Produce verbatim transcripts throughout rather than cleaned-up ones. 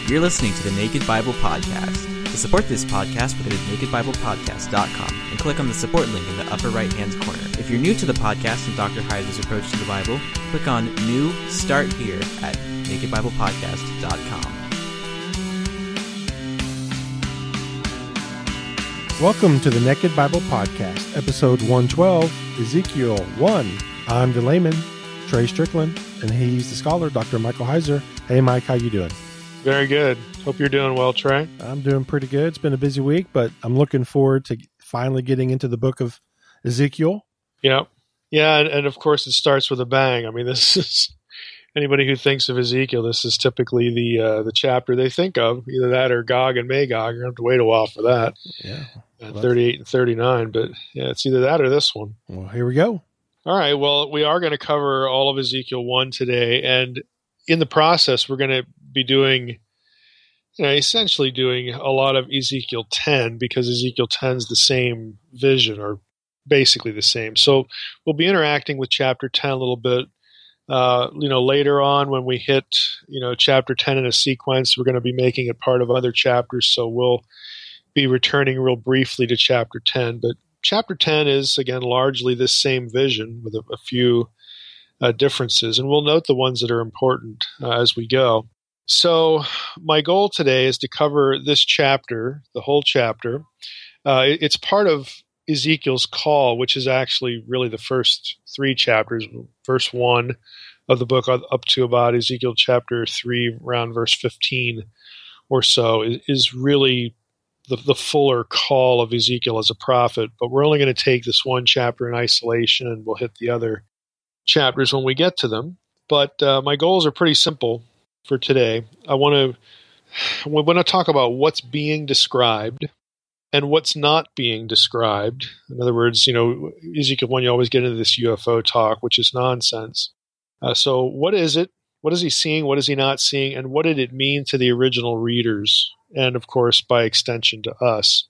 You're listening to the Naked Bible Podcast. To support this podcast, visit naked bible podcast dot com and click on the support link in the upper right-hand corner. If you're new to the podcast and Doctor Heiser's approach to the Bible, click on New Start Here at naked bible podcast dot com. Welcome to the Naked Bible Podcast, episode one twelve, Ezekiel one. I'm the layman, Trey Strickland, and he's the scholar, Doctor Michael Heiser. Hey, Mike, how you doing? Very good. Hope you're doing well, Trey. I'm doing pretty good. It's been a busy week, but I'm looking forward to finally getting into the book of Ezekiel. Yeah. Yeah, and, and of course it starts with a bang. I mean, this is, anybody who thinks of Ezekiel, this is typically the uh, the chapter they think of, either that or Gog and Magog. You're going to have to wait a while for that. Yeah. Uh, thirty-eight and thirty-nine, but yeah, it's either that or this one. Well, here we go. All right, well, we are going to cover all of Ezekiel one today, and in the process, we're going to be doing, you know, essentially doing a lot of Ezekiel ten, because Ezekiel ten is the same vision, or basically the same. So we'll be interacting with chapter ten a little bit. Uh, you know, later on when we hit, you know, chapter ten in a sequence, we're going to be making it part of other chapters, so we'll be returning real briefly to chapter ten. But chapter ten is, again, largely this same vision with a, a few uh, differences, and we'll note the ones that are important uh, as we go. So my goal today is to cover this chapter, the whole chapter. Uh, it, it's part of Ezekiel's call, which is actually really the first three chapters, verse one of the book up to about Ezekiel chapter three, around verse fifteen or so, is, is really the, the fuller call of Ezekiel as a prophet. But we're only going to take this one chapter in isolation, and we'll hit the other chapters when we get to them. But uh, my goals are pretty simple for today. I want to we want to talk about what's being described and what's not being described. In other words, you know, Ezekiel one, you always get into this U F O talk, which is nonsense. Uh, so what is it? What is he seeing? What is he not seeing? And what did it mean to the original readers? And of course, by extension to us.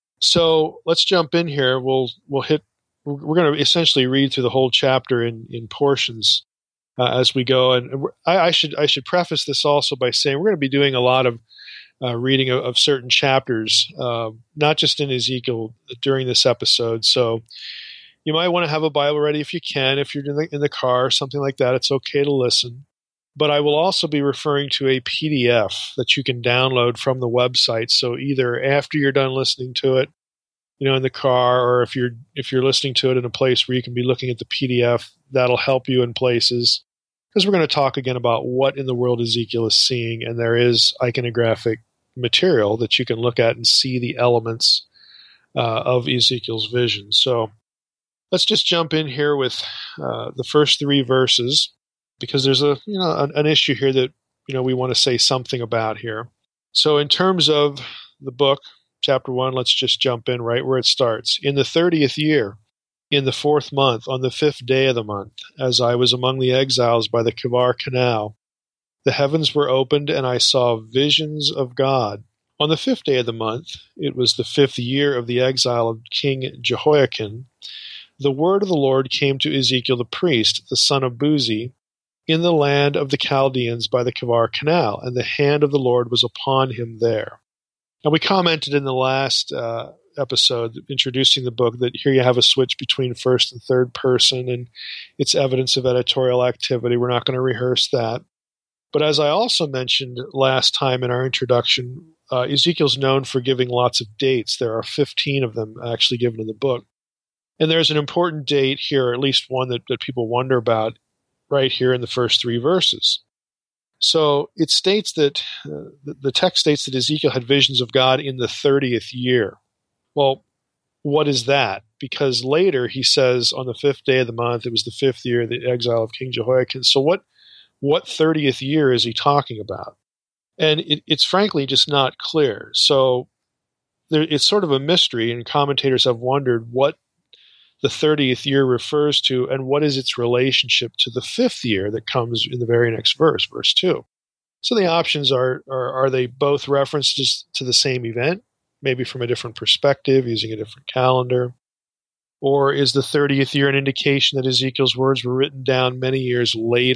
So let's jump in here. We'll we'll hit. We're going to essentially read through the whole chapter in in portions uh, as we go. And I, I should I should preface this also by saying we're going to be doing a lot of uh, reading of, of certain chapters, uh, not just in Ezekiel during this episode. So you might want to have a Bible ready if you can. If you're in the, in the car or something like that, it's okay to listen. But I will also be referring to a P D F that you can download from the website. So either after you're done listening to it, you know, in the car, or if you're if you're listening to it in a place where you can be looking at the P D F, that'll help you in places. Because we're going to talk again about what in the world Ezekiel is seeing, and there is iconographic material that you can look at and see the elements uh, of Ezekiel's vision. So let's just jump in here with uh, the first three verses, because there's a you know an, an issue here that you know we want to say something about here. So in terms of the book, chapter one, let's just jump in right where it starts. In the thirtieth year, in the fourth month, on the fifth day of the month, as I was among the exiles by the Kivar Canal, the heavens were opened, and I saw visions of God. On the fifth day of the month, it was the fifth year of the exile of King Jehoiakim, the word of the Lord came to Ezekiel the priest, the son of Buzi, in the land of the Chaldeans by the Kivar Canal, and the hand of the Lord was upon him there. And we commented in the last uh, episode, introducing the book, that here you have a switch between first and third person, and it's evidence of editorial activity. We're not going to rehearse that. But as I also mentioned last time in our introduction, uh, Ezekiel's known for giving lots of dates. There are fifteen of them actually given in the book. And there's an important date here, or at least one that, that people wonder about, right here in the first three verses. So it states that, uh, the, the text states that Ezekiel had visions of God in the thirtieth year. Well, what is that? Because later he says on the fifth day of the month, it was the fifth year of the exile of King Jehoiakim. So what, what thirtieth year is he talking about? And it, it's frankly just not clear. So there, it's sort of a mystery, and commentators have wondered what the thirtieth year refers to, and what is its relationship to the fifth year that comes in the very next verse, verse two. So the options are, are, are they both references to the same event, maybe from a different perspective, using a different calendar? Or is the thirtieth year an indication that Ezekiel's words were written down many years later,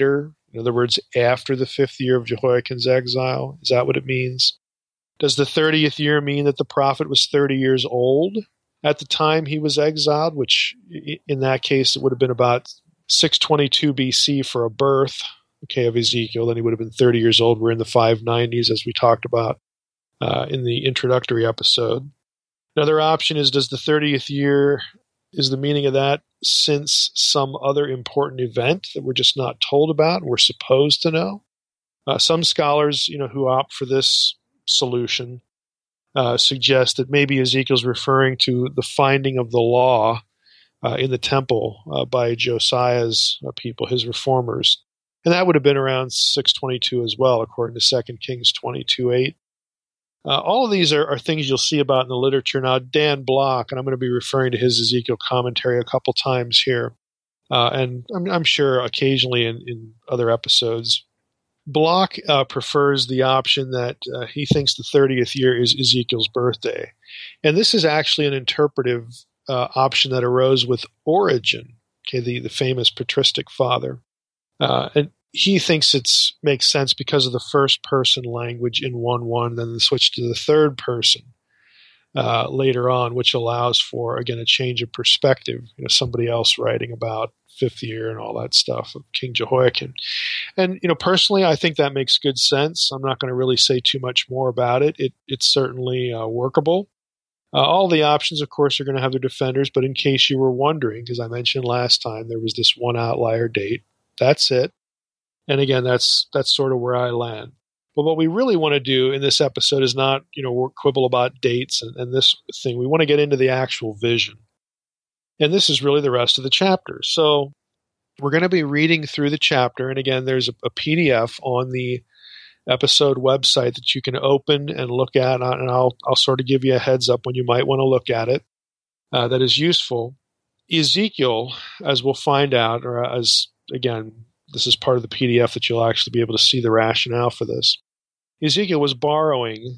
In other words, after the fifth year of Jehoiakim's exile. Is that what it means? Does the thirtieth year mean that the prophet was thirty years old at the time he was exiled, which in that case it would have been about six twenty-two B C for a birth, okay, of Ezekiel. Then he would have been thirty years old. We're in the five nineties, as we talked about uh, in the introductory episode. Another option is, does the thirtieth year, is the meaning of that since some other important event that we're just not told about and we're supposed to know? Uh, some scholars, you know, who opt for this solution uh, suggest that maybe Ezekiel's referring to the finding of the law uh, in the temple uh, by Josiah's uh, people, his reformers. And that would have been around six twenty-two as well, according to Second Kings twenty-two eight. Uh, all of these are, are things you'll see about in the literature. Now, Dan Block, and I'm going to be referring to his Ezekiel commentary a couple times here, uh, and I'm, I'm sure occasionally in, in other episodes. Block uh, prefers the option that uh, he thinks the thirtieth year is Ezekiel's birthday. And this is actually an interpretive uh, option that arose with Origen, okay, the, the famous patristic father. Uh, and he thinks it makes sense because of the first person language in one one, then the switch to the third person uh, later on, which allows for, again, a change of perspective. You know, somebody else writing about fifth year and all that stuff of King Jehoiakim. And, you know, personally, I think that makes good sense. I'm not going to really say too much more about it. It it's certainly uh, workable. Uh, all the options, of course, are going to have their defenders, but in case you were wondering, because I mentioned last time there was this one outlier date, that's it. And again, that's that's sort of where I land. But what we really want to do in this episode is not, you know, quibble about dates and, and this thing. We want to get into the actual vision. And this is really the rest of the chapter. So we're going to be reading through the chapter. And again, there's a, a P D F on the episode website that you can open and look at. And I'll, I'll sort of give you a heads up when you might want to look at it. Uh, that is useful. Ezekiel, as we'll find out, or as, again, this is part of the P D F that you'll actually be able to see the rationale for this. Ezekiel was borrowing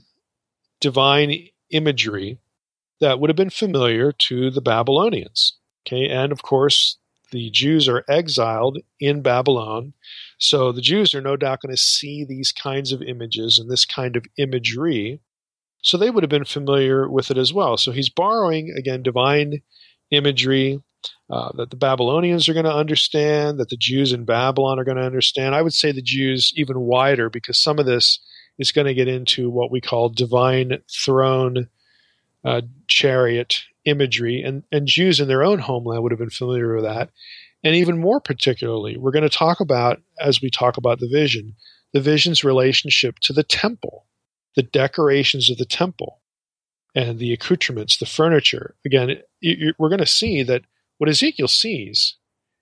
divine imagery that would have been familiar to the Babylonians. Okay, and of course, the Jews are exiled in Babylon, so the Jews are no doubt going to see these kinds of images and this kind of imagery, so they would have been familiar with it as well. So he's borrowing, again, divine imagery uh, that the Babylonians are going to understand, that the Jews in Babylon are going to understand. I would say the Jews even wider, because some of this is going to get into what we call divine throne uh, chariot imagery, and, and Jews in their own homeland would have been familiar with that. And even more particularly, we're going to talk about, as we talk about the vision, the vision's relationship to the temple, the decorations of the temple, and the accoutrements, the furniture. Again, you, we're going to see that what Ezekiel sees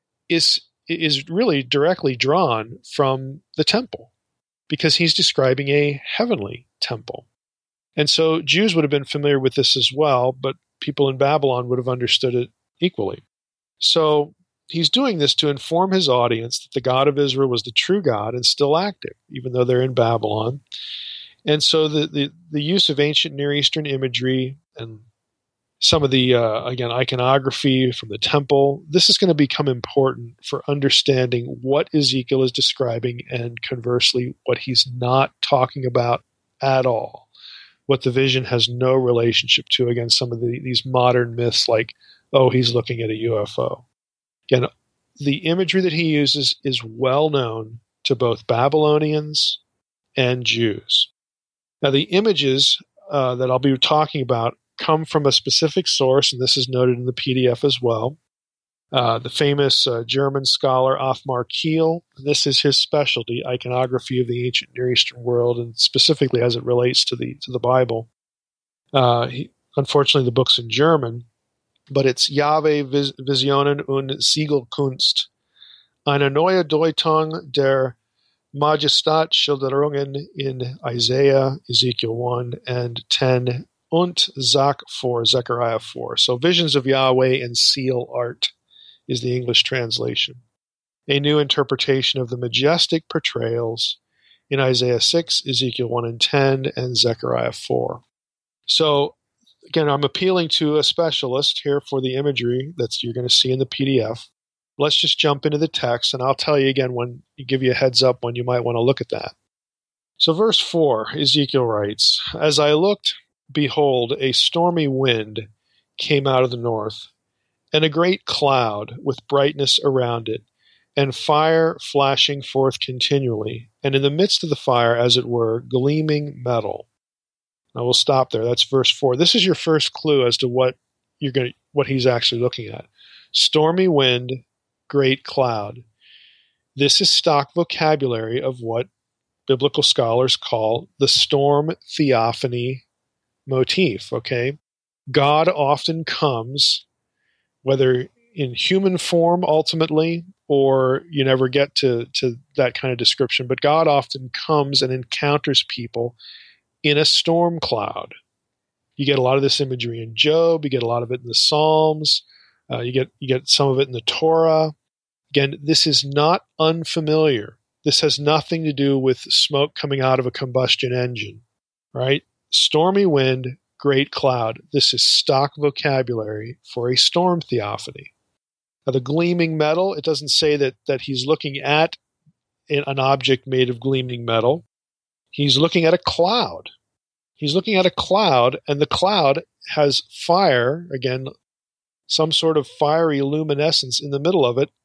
is, is really directly drawn from the temple, because he's describing a heavenly temple. And so Jews would have been familiar with this as well, but people in Babylon would have understood it equally. So he's doing this to inform his audience that the God of Israel was the true God and still active, even though they're in Babylon. And so the, the, the use of ancient Near Eastern imagery and some of the, uh, again, iconography from the temple, this is going to become important for understanding what Ezekiel is describing and conversely what he's not talking about at all. What the vision has no relationship to, again, some of the, these modern myths like, oh, he's looking at a U F O. Again, the imagery that he uses is well known to both Babylonians and Jews. Now, the images uh, that I'll be talking about come from a specific source, and this is noted in the P D F as well. Uh, the famous uh, German scholar Othmar Kiel, this is his specialty, iconography of the ancient Near Eastern world, and specifically as it relates to the to the Bible. Uh, he, unfortunately, the book's in German, but it's Jahwe Visionen und Siegelkunst, eine neue Deutung der Majestatschilderungen in Isaiah, Ezekiel one, and ten, und Zach four, Zechariah four. So visions of Yahweh and seal art is the English translation. A new interpretation of the majestic portrayals in Isaiah six, Ezekiel one and ten, and Zechariah four. So, again, I'm appealing to a specialist here for the imagery that you're going to see in the P D F. Let's just jump into the text, and I'll tell you again when you give you a heads up when you might want to look at that. So verse four, Ezekiel writes, "As I looked, behold, a stormy wind came out of the north, and a great cloud with brightness around it, and fire flashing forth continually, and in the midst of the fire, as it were, gleaming metal." Now we'll stop there. That's verse four. This is your first clue as to what you're going to, what he's actually looking at. Stormy wind, great cloud. This is stock vocabulary of what biblical scholars call the storm theophany motif, okay? God often comes, whether in human form ultimately, or you never get to, to that kind of description, but God often comes and encounters people in a storm cloud. You get a lot of this imagery in Job, you get a lot of it in the Psalms, uh, you get you get some of it in the Torah. Again, this is not unfamiliar. This has nothing to do with smoke coming out of a combustion engine, right? Stormy wind, great cloud. This is stock vocabulary for a storm theophany. Now, the gleaming metal, it doesn't say that, that he's looking at an object made of gleaming metal. He's looking at a cloud. He's looking at a cloud, and the cloud has fire, again, some sort of fiery luminescence in the middle of it,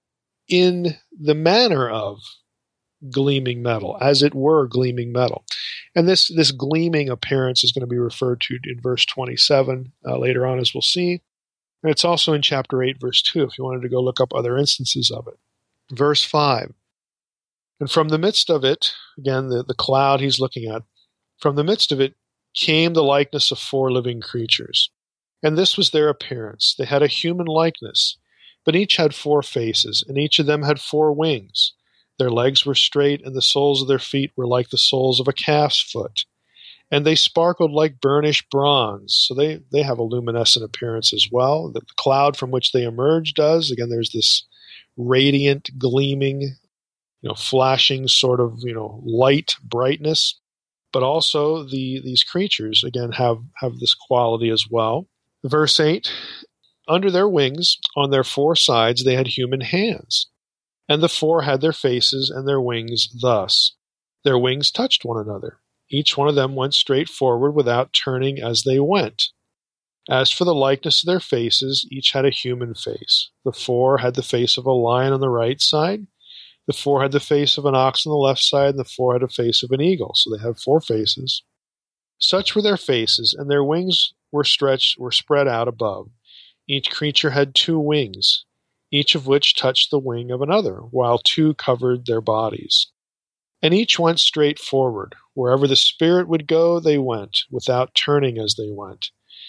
in the manner of gleaming metal, as it were gleaming metal. And this, this gleaming appearance is going to be referred to in verse twenty-seven uh, later on, as we'll see. And it's also in chapter eight, verse two, if you wanted to go look up other instances of it. Verse five, "And from the midst of it," again, the, the cloud he's looking at, "from the midst of it came the likeness of four living creatures. And this was their appearance. They had a human likeness, but each had four faces, and each of them had four wings. Their legs were straight, and the soles of their feet were like the soles of a calf's foot. And they sparkled like burnished bronze." So they, they have a luminescent appearance as well. The cloud from which they emerged does. Again, there's this radiant, gleaming, you know, flashing sort of, you know, light brightness. But also the these creatures, again, have, have this quality as well. Verse eight, "Under their wings, on their four sides, they had human hands. And the four had their faces and their wings thus. Their wings touched one another. Each one of them went straight forward without turning as they went. As for the likeness of their faces, each had a human face. The four had the face of a lion on the right side. The four had the face of an ox on the left side, and the four had a face of an eagle." So they have four faces. "Such were their faces, and their wings were stretched, were spread out above. Each creature had two wings, each of which touched the wing of another, while two covered their bodies. And each went straight forward. Wherever the Spirit would go, they went, without turning as they went.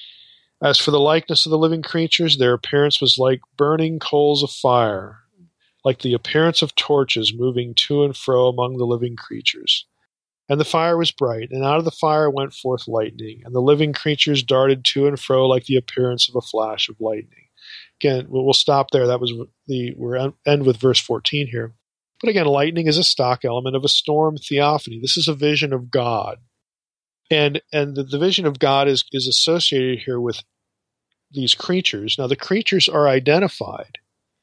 As for the likeness of the living creatures, their appearance was like burning coals of fire, like the appearance of torches moving to and fro among the living creatures. And the fire was bright, and out of the fire went forth lightning, and the living creatures darted to and fro like the appearance of a flash of lightning." Again, we'll stop there. That was the we're end with verse fourteen here. But again, lightning is a stock element of a storm theophany. This is a vision of God, and and the, the vision of God is is associated here with these creatures. Now, the creatures are identified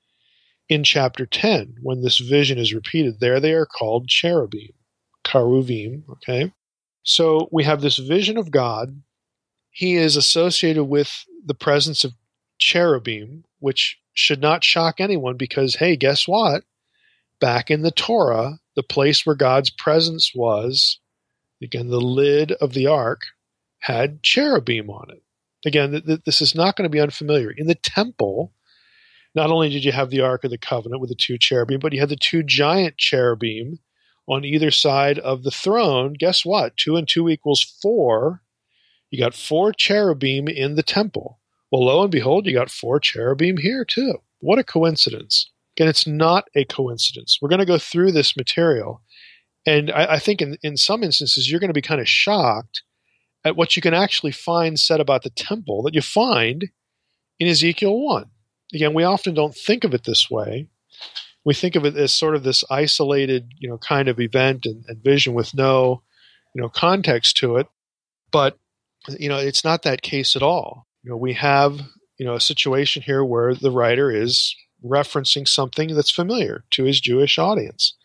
in chapter ten when this vision is repeated. There, they are called cherubim. Karuvim, okay? So we have this vision of God. He is associated with the presence of cherubim, which should not shock anyone because, hey, guess what? Back in the Torah, the place where God's presence was, again, the lid of the ark, had cherubim on it. Again, th- th- this is not going to be unfamiliar. In the temple, not only did you have the Ark of the Covenant with the two cherubim, but you had the two giant cherubim on either side of the throne. Guess what? Two and two equals four. You got four cherubim in the temple. Well, lo and behold, you got four cherubim here too. What a coincidence. Again, it's not a coincidence. We're going to go through this material, and I, I think in, in some instances you're going to be kind of shocked at what you can actually find said about the temple that you find in Ezekiel one. Again, we often don't think of it this way. We think of it as sort of this isolated, you know, kind of event and, and vision with no, you know, context to it. But, you know, it's not that case at all. You know, we have, you know, a situation here where the writer is referencing something that's familiar to his Jewish audience.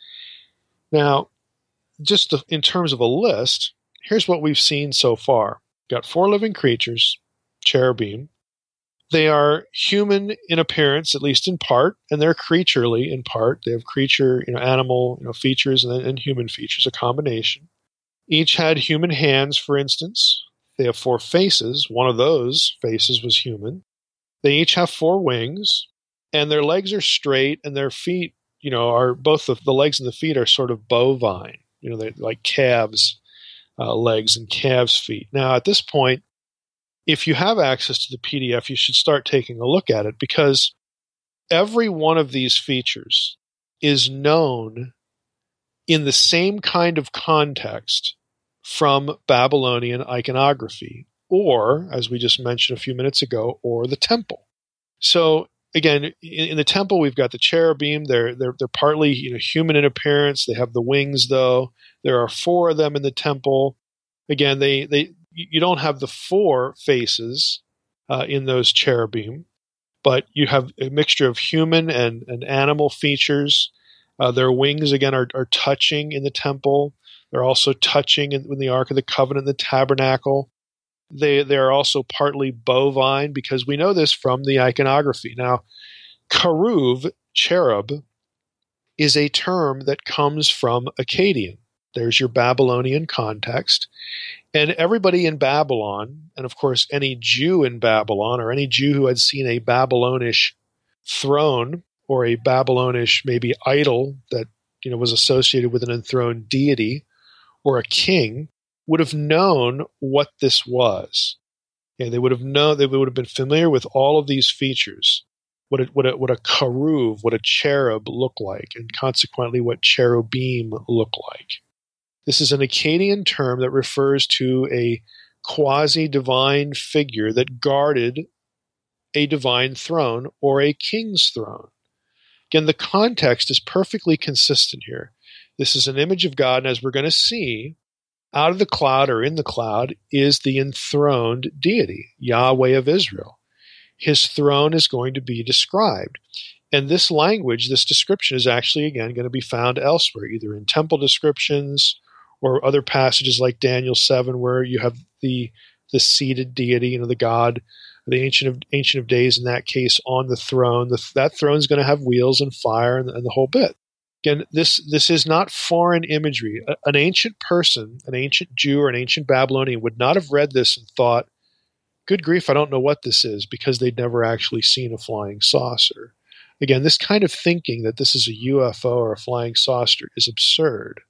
Now, just to, in terms of a list, here's what we've seen so far. Got four living creatures, cherubim. They are human in appearance, at least in part, and they're creaturely in part. They have creature, you know, animal, you know, features and, and human features, a combination. Each had human hands, for instance. They have four faces. One of those faces was human. They each have four wings, and their legs are straight, and their feet, you know, are both the, the legs and the feet are sort of bovine. You know, they're like calves' uh, legs and calves' feet. Now, at this point, if you have access to the P D F, you should start taking a look at it, because every one of these features is known in the same kind of context from Babylonian iconography, or, as we just mentioned a few minutes ago, or the temple. So, again, in, in the temple, we've got the cherubim. They're, they're, they're partly, you know, human in appearance. They have the wings, though. There are four of them in the temple. Again, they, they you don't have the four faces uh, in those cherubim, but you have a mixture of human and, and animal features. Uh, their wings, again, are, are touching in the temple. They're also touching in, in the Ark of the Covenant, the tabernacle. They they are also partly bovine, because we know this from the iconography. Now, Keruv, cherub, is a term that comes from Akkadian. There's your Babylonian context. And everybody in Babylon, and of course any Jew in Babylon, or any Jew who had seen a Babylonish throne or a Babylonish maybe idol that, you know, was associated with an enthroned deity or a king, would have known what this was. Okay, they would have known, they would have been familiar with all of these features, what a, what a, what a keruv, what a cherub looked like, and consequently what cherubim look like. This is an Akkadian term that refers to a quasi-divine figure that guarded a divine throne or a king's throne. Again, the context is perfectly consistent here. This is an image of God, and as we're going to see, out of the cloud or in the cloud is the enthroned deity, Yahweh of Israel. His throne is going to be described. And this language, this description, is actually, again, going to be found elsewhere, either in temple descriptions or other passages like Daniel seven, where you have the the seated deity, you know, the God, the Ancient of Ancient of Days, in that case, on the throne. The, that throne is going to have wheels and fire and, and the whole bit. Again, this this is not foreign imagery. A, an ancient person, an ancient Jew or an ancient Babylonian, would not have read this and thought, good grief, I don't know what this is, because they'd never actually seen a flying saucer. Again, this kind of thinking that this is a U F O or a flying saucer is absurd.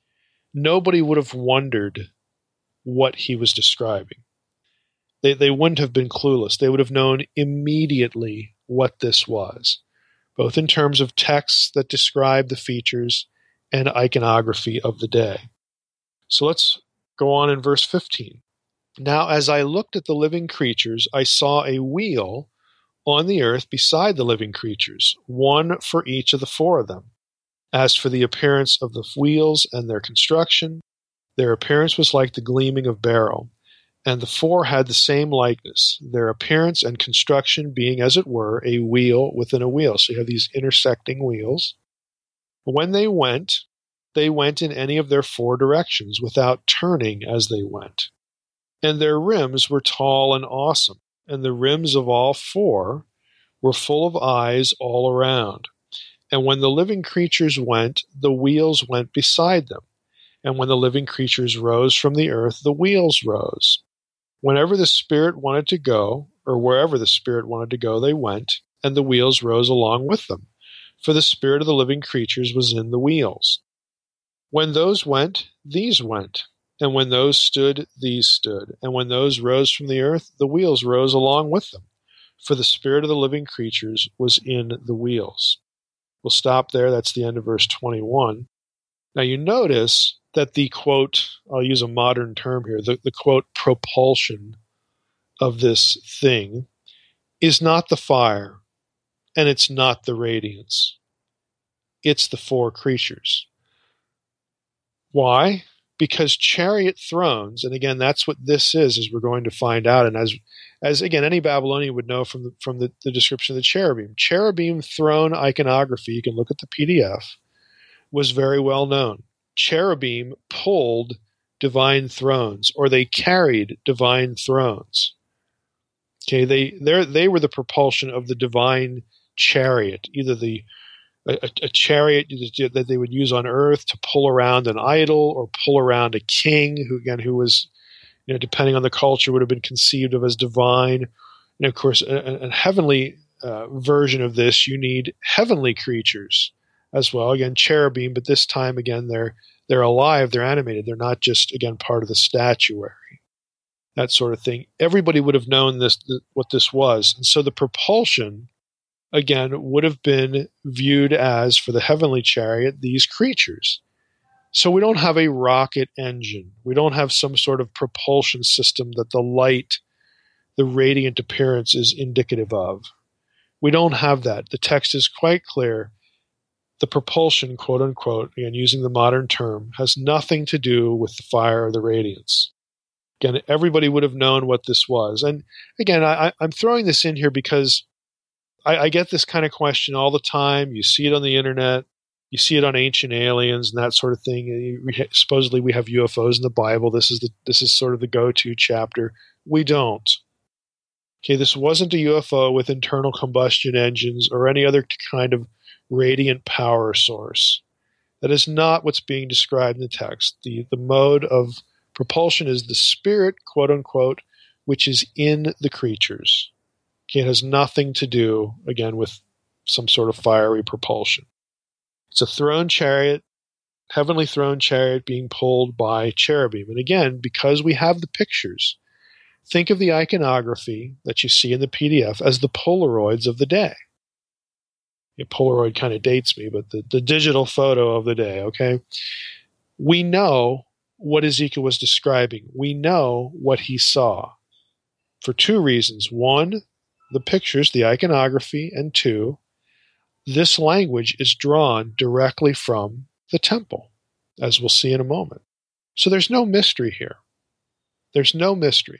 Nobody would have wondered what he was describing. They, they wouldn't have been clueless. They would have known immediately what this was, both in terms of texts that describe the features and iconography of the day. So let's go on in verse fifteen. Now, as I looked at the living creatures, I saw a wheel on the earth beside the living creatures, one for each of the four of them. As for the appearance of the wheels and their construction, their appearance was like the gleaming of beryl, and the four had the same likeness, their appearance and construction being, as it were, a wheel within a wheel. So you have these intersecting wheels. When they went, they went in any of their four directions without turning as they went. And their rims were tall and awesome, and the rims of all four were full of eyes all around. And when the living creatures went, the wheels went beside them. And when the living creatures rose from the earth, the wheels rose. Whenever the Spirit wanted to go, or wherever the Spirit wanted to go, they went, and the wheels rose along with them. For the spirit of the living creatures was in the wheels. When those went, these went. And when those stood, these stood. And when those rose from the earth, the wheels rose along with them. For the spirit of the living creatures was in the wheels. We'll stop there. That's the end of verse twenty-one. Now you notice that the quote, I'll use a modern term here, the, the quote propulsion of this thing is not the fire, and it's not the radiance. It's the four creatures. Why? because chariot thrones, and again, that's what this is, as we're going to find out, and as, as again, any Babylonian would know from the, from the, the description of the cherubim. Cherubim throne iconography, you can look at the P D F, was very well known. Cherubim pulled divine thrones, or they carried divine thrones. Okay, they they they were the propulsion of the divine chariot, either the a, a chariot that they would use on earth to pull around an idol or pull around a king who, again, who was, you know, depending on the culture, would have been conceived of as divine. And of course, a, a heavenly uh, version of this, you need heavenly creatures as well. Again, cherubim, but this time, again, they're they're alive, they're animated. They're not just, again, part of the statuary, that sort of thing. Everybody would have known this, th- what this was. And so the propulsion, again, would have been viewed as, for the heavenly chariot, these creatures. So we don't have a rocket engine. We don't have some sort of propulsion system that the light, the radiant appearance is indicative of. We don't have that. The text is quite clear. The propulsion, quote unquote, again, using the modern term, has nothing to do with the fire or the radiance. Again, everybody would have known what this was. And again, I, I'm throwing this in here because I, I get this kind of question all the time. You see it on the internet. You see it on Ancient Aliens and that sort of thing. We, supposedly we have U F Os in the Bible. This is the this is sort of the go-to chapter. We don't. Okay, this wasn't a U F O with internal combustion engines or any other kind of radiant power source. That is not what's being described in the text. The, the mode of propulsion is the spirit, quote unquote, which is in the creatures. Okay, it has nothing to do, again, with some sort of fiery propulsion. It's a throne chariot, heavenly throne chariot being pulled by cherubim. And again, because we have the pictures, think of the iconography that you see in the P D F as the Polaroids of the day. Yeah, Polaroid kind of dates me, but the, the digital photo of the day, okay? We know what Ezekiel was describing. We know what he saw for two reasons. One, the pictures, the iconography, and two, this language is drawn directly from the temple, as we'll see in a moment. So there's no mystery here. There's no mystery.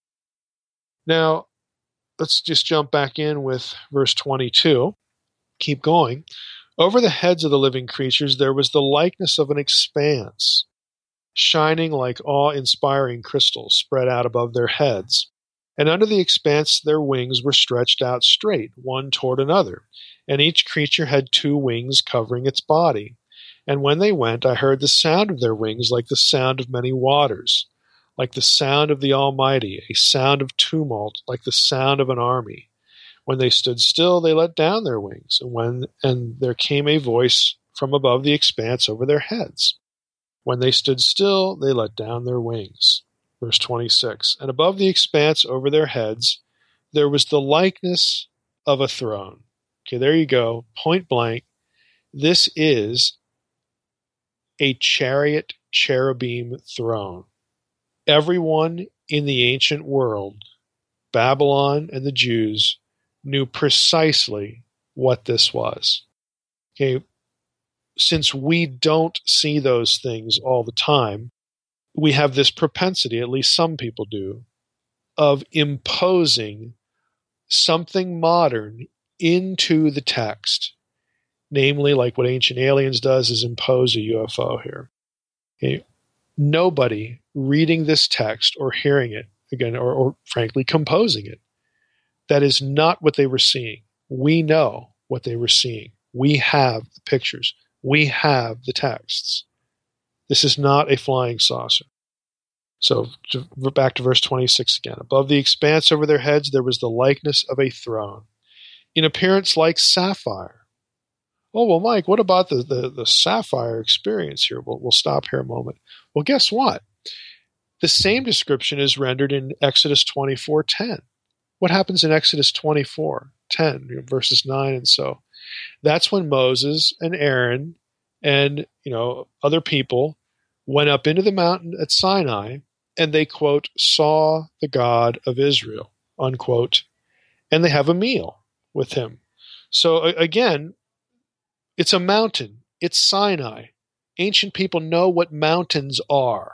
Now, let's just jump back in with verse twenty-two. Keep going. Over the heads of the living creatures there was the likeness of an expanse, shining like awe-inspiring crystals spread out above their heads. And under the expanse their wings were stretched out straight, one toward another, and each creature had two wings covering its body. And when they went, I heard the sound of their wings like the sound of many waters, like the sound of the Almighty, a sound of tumult, like the sound of an army. When they stood still, they let down their wings, and when and there came a voice from above the expanse over their heads. When they stood still, they let down their wings. Verse twenty-six, and above the expanse over their heads, there was the likeness of a throne. Okay, there you go, point blank. This is a chariot cherubim throne. Everyone in the ancient world, Babylon and the Jews, knew precisely what this was. Okay, since we don't see those things all the time, we have this propensity, at least some people do, of imposing something modern into the text. Namely, like what Ancient Aliens does, is impose a U F O here. Okay, nobody reading this text or hearing it, again, or, or frankly composing it, that is not what they were seeing. We know what they were seeing. We have the pictures. We have the texts. This is not a flying saucer. So to, back to verse twenty-six again. Above the expanse over their heads there was the likeness of a throne, in appearance like sapphire. Oh, well, Mike, what about the, the, the sapphire experience here? We'll, we'll stop here a moment. Well, guess what? The same description is rendered in Exodus twenty-four ten. What happens in Exodus twenty-four ten, you know, verses nine and so? That's when Moses and Aaron and, you know, other people went up into the mountain at Sinai, and they, quote, saw the God of Israel, unquote, and they have a meal with him. So again, it's a mountain. It's Sinai. ancient people know what mountains are.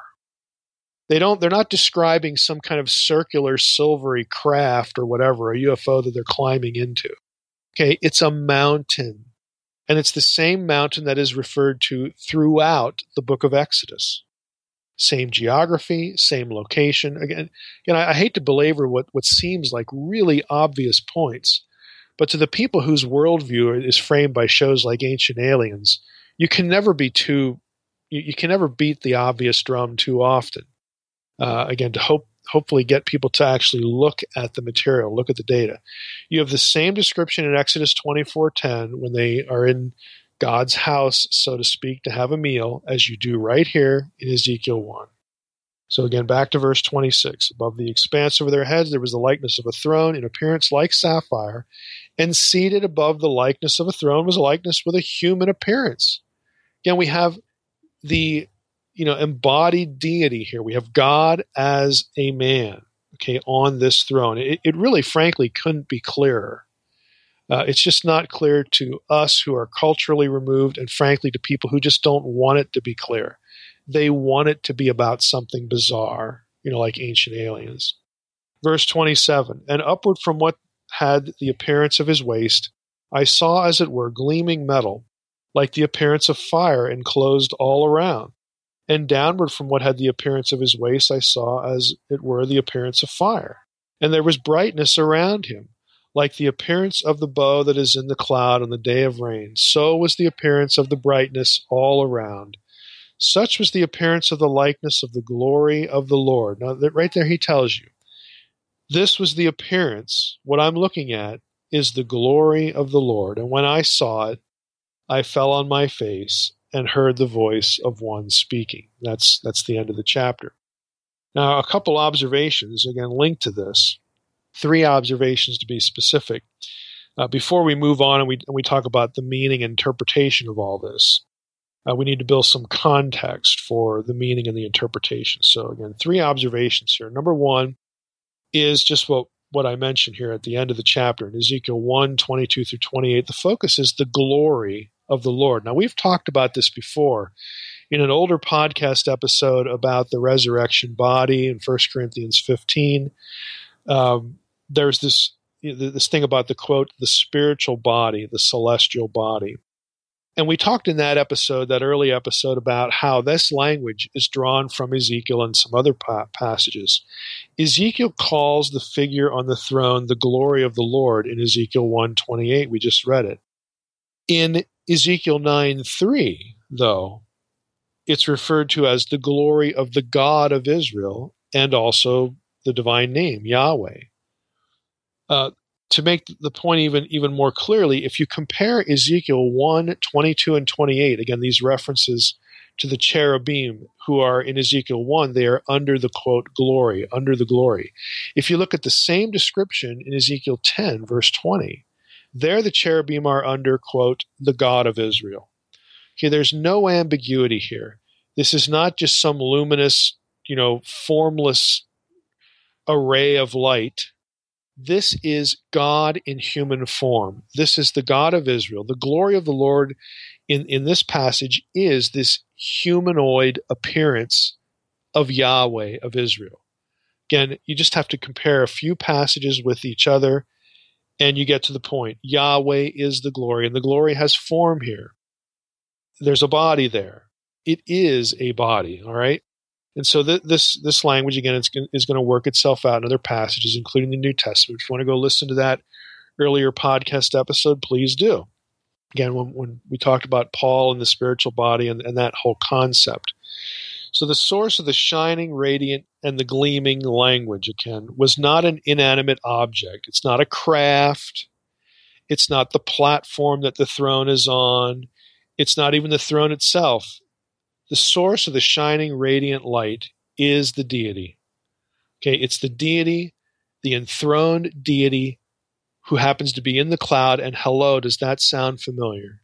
They don't, they're not describing some kind of circular silvery craft or whatever, a U F O that they're climbing into. Okay, it's a mountain. And it's the same mountain that is referred to throughout the book of Exodus. Same geography, same location. Again, again I, I hate to belabor what, what seems like really obvious points, but to the people whose worldview is framed by shows like Ancient Aliens, you can never be too, you, you can never beat the obvious drum too often. Uh, again, to hope, hopefully get people to actually look at the material, look at the data. You have the same description in Exodus twenty-four ten when they are in God's house, so to speak, to have a meal, as you do right here in Ezekiel one. So again, back to verse twenty-six. Above the expanse over their heads, there was the likeness of a throne in appearance like sapphire, and seated above the likeness of a throne was a likeness with a human appearance. Again, we have the you know, embodied deity here. We have God as a man, okay, on this throne. It, it really, frankly, couldn't be clearer. Uh, it's just not clear to us who are culturally removed, and frankly, to people who just don't want it to be clear. They want it to be about something bizarre, you know, like Ancient Aliens. Verse twenty-seven, and upward from what had the appearance of his waist, I saw, as it were, gleaming metal, like the appearance of fire enclosed all around. And downward from what had the appearance of his waist, I saw, as it were, the appearance of fire. And there was brightness around him, like the appearance of the bow that is in the cloud on the day of rain. So was the appearance of the brightness all around. Such was the appearance of the likeness of the glory of the Lord. Now, right there he tells you, this was the appearance. What I'm looking at is the glory of the Lord. And when I saw it, I fell on my face and heard the voice of one speaking. That's that's the end of the chapter. Now, a couple observations, again, linked to this. Three observations to be specific. Uh, before we move on and we, and we talk about the meaning and interpretation of all this, uh, we need to build some context for the meaning and the interpretation. So again, three observations here. Number one is just what, what I mentioned here at the end of the chapter. In Ezekiel one, twenty-two through twenty-eight, the focus is the glory of the Lord. Now, we've talked about this before in an older podcast episode about the resurrection body in First Corinthians fifteen. Um, there's this this thing about the quote, the spiritual body, the celestial body. And we talked in that episode, that early episode, about how this language is drawn from Ezekiel and some other pa- passages. Ezekiel calls the figure on the throne the glory of the Lord in Ezekiel one twenty-eight. We just read it. In Ezekiel nine three, though, it's referred to as the glory of the God of Israel and also the divine name, Yahweh. Uh, to make the point even, even more clearly, if you compare Ezekiel one, twenty-two, and twenty-eight, again, these references to the cherubim who are in Ezekiel one, they are under the, quote, glory, under the glory. If you look at the same description in Ezekiel ten, verse twenty, there the cherubim are under, quote, the God of Israel. Okay, there's no ambiguity here. This is not just some luminous, you know, formless array of light. This is God in human form. This is the God of Israel. The glory of the Lord in, in this passage is this humanoid appearance of Yahweh of Israel. Again, you just have to compare a few passages with each other and you get to the point. Yahweh is the glory, and the glory has form here. There's a body there. It is a body, all right? And so th- this this language, again, it's g- is going to work itself out in other passages, including the New Testament. If you want to go listen to that earlier podcast episode, please do. Again, when, when we talked about Paul and the spiritual body and, and that whole concept. So the source of the shining, radiant, and the gleaming language, again, was not an inanimate object. It's not a craft. It's not the platform that the throne is on. It's not even the throne itself. The source of the shining, radiant light is the deity. Okay, it's the deity, the enthroned deity who happens to be in the cloud. And hello, does that sound familiar?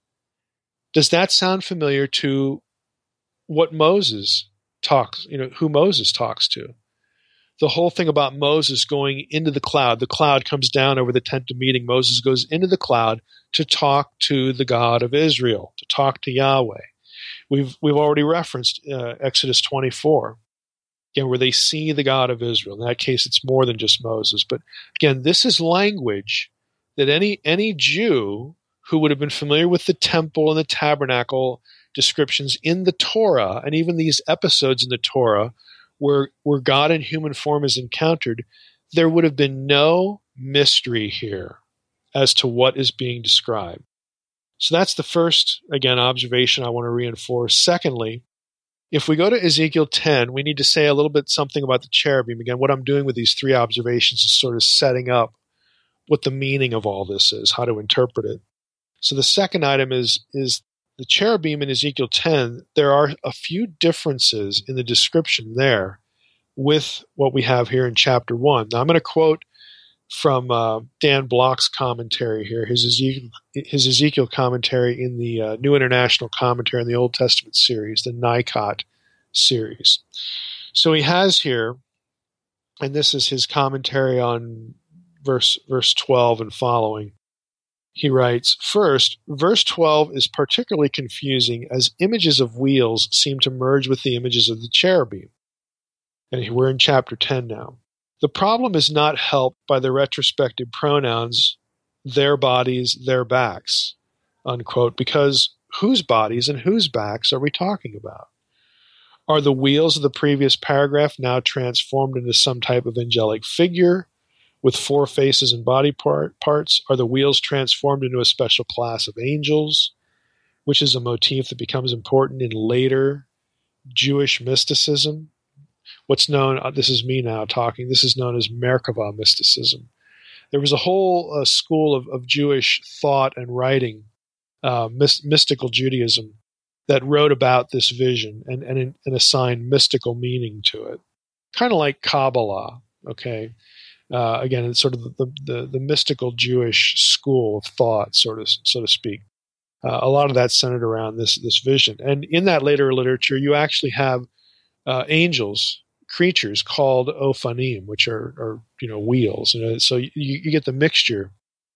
Does that sound familiar to what Moses talks, you know, who Moses talks to? The whole thing about Moses going into the cloud, the cloud comes down over the tent of meeting. Moses goes into the cloud to talk to the God of Israel, to talk to Yahweh. We've we've already referenced uh, Exodus twenty-four, again, where they see the God of Israel. In that case, it's more than just Moses. But again, this is language that any any Jew who would have been familiar with the temple and the tabernacle descriptions in the Torah, and even these episodes in the Torah where, where God in human form is encountered, there would have been no mystery here as to what is being described. So that's the first, again, observation I want to reinforce. Secondly, if we go to Ezekiel ten, we need to say a little bit something about the cherubim. Again, what I'm doing with these three observations is sort of setting up what the meaning of all this is, how to interpret it. So the second item is, is the cherubim in Ezekiel ten. There are a few differences in the description there with what we have here in chapter one. Now I'm going to quote from uh, Dan Block's commentary here, his Ezekiel, his Ezekiel commentary in the uh, New International Commentary in the Old Testament series, the Nikot series. So he has here, and this is his commentary on verse verse twelve and following. He writes, first, verse twelve is particularly confusing as images of wheels seem to merge with the images of the cherubim. And we're in chapter ten now. The problem is not helped by the retrospective pronouns, their bodies, their backs, unquote, because whose bodies and whose backs are we talking about? Are the wheels of the previous paragraph now transformed into some type of angelic figure with four faces and body part, parts? Are the wheels transformed into a special class of angels, which is a motif that becomes important in later Jewish mysticism? What's known, uh, this is me now talking, this is known as Merkava mysticism. There was a whole uh, school of, of Jewish thought and writing, uh, myst- mystical Judaism, that wrote about this vision and, and, and assigned mystical meaning to it. Kind of like Kabbalah, okay? Uh, again, it's sort of the, the, the mystical Jewish school of thought, sort of, so to speak. Uh, a lot of that's centered around this, this vision. And in that later literature, you actually have uh, angels, creatures called ophanim, which are, are you know, wheels. You know, so you, you get the mixture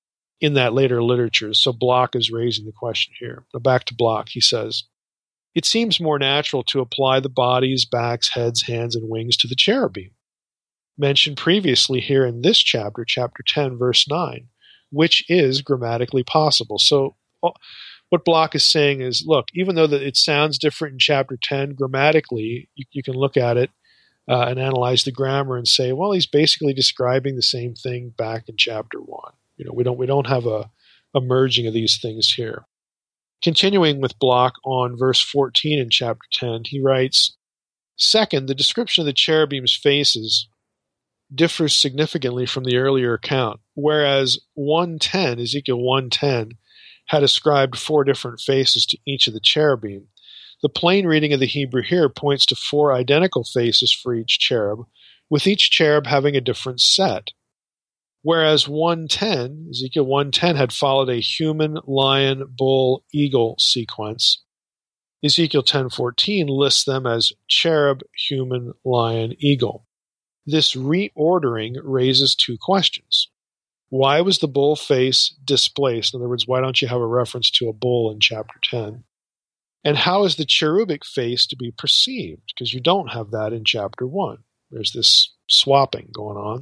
in that later literature. So Block is raising the question here. Now back to Block, he says, it seems more natural to apply the bodies, backs, heads, hands, and wings to the cherubim, mentioned previously here in this chapter, chapter ten, verse nine, which is grammatically possible. So what Block is saying is, look, even though that it sounds different in chapter ten, grammatically, you, you can look at it Uh, and analyze the grammar and say, well, he's basically describing the same thing back in chapter one. You know, we don't we don't have a, a merging of these things here. Continuing with Block on verse fourteen in chapter ten, he writes, second, the description of the cherubim's faces differs significantly from the earlier account, whereas one ten, Ezekiel one ten, had ascribed four different faces to each of the cherubim. The plain reading of the Hebrew here points to four identical faces for each cherub, with each cherub having a different set. Whereas one ten, Ezekiel one ten, had followed a human, lion, bull, eagle sequence, Ezekiel ten fourteen lists them as cherub, human, lion, eagle. This reordering raises two questions. Why was the bull face displaced? In other words, why don't you have a reference to a bull in chapter ten? And how is the cherubic face to be perceived? Because you don't have that in chapter one. There's this swapping going on.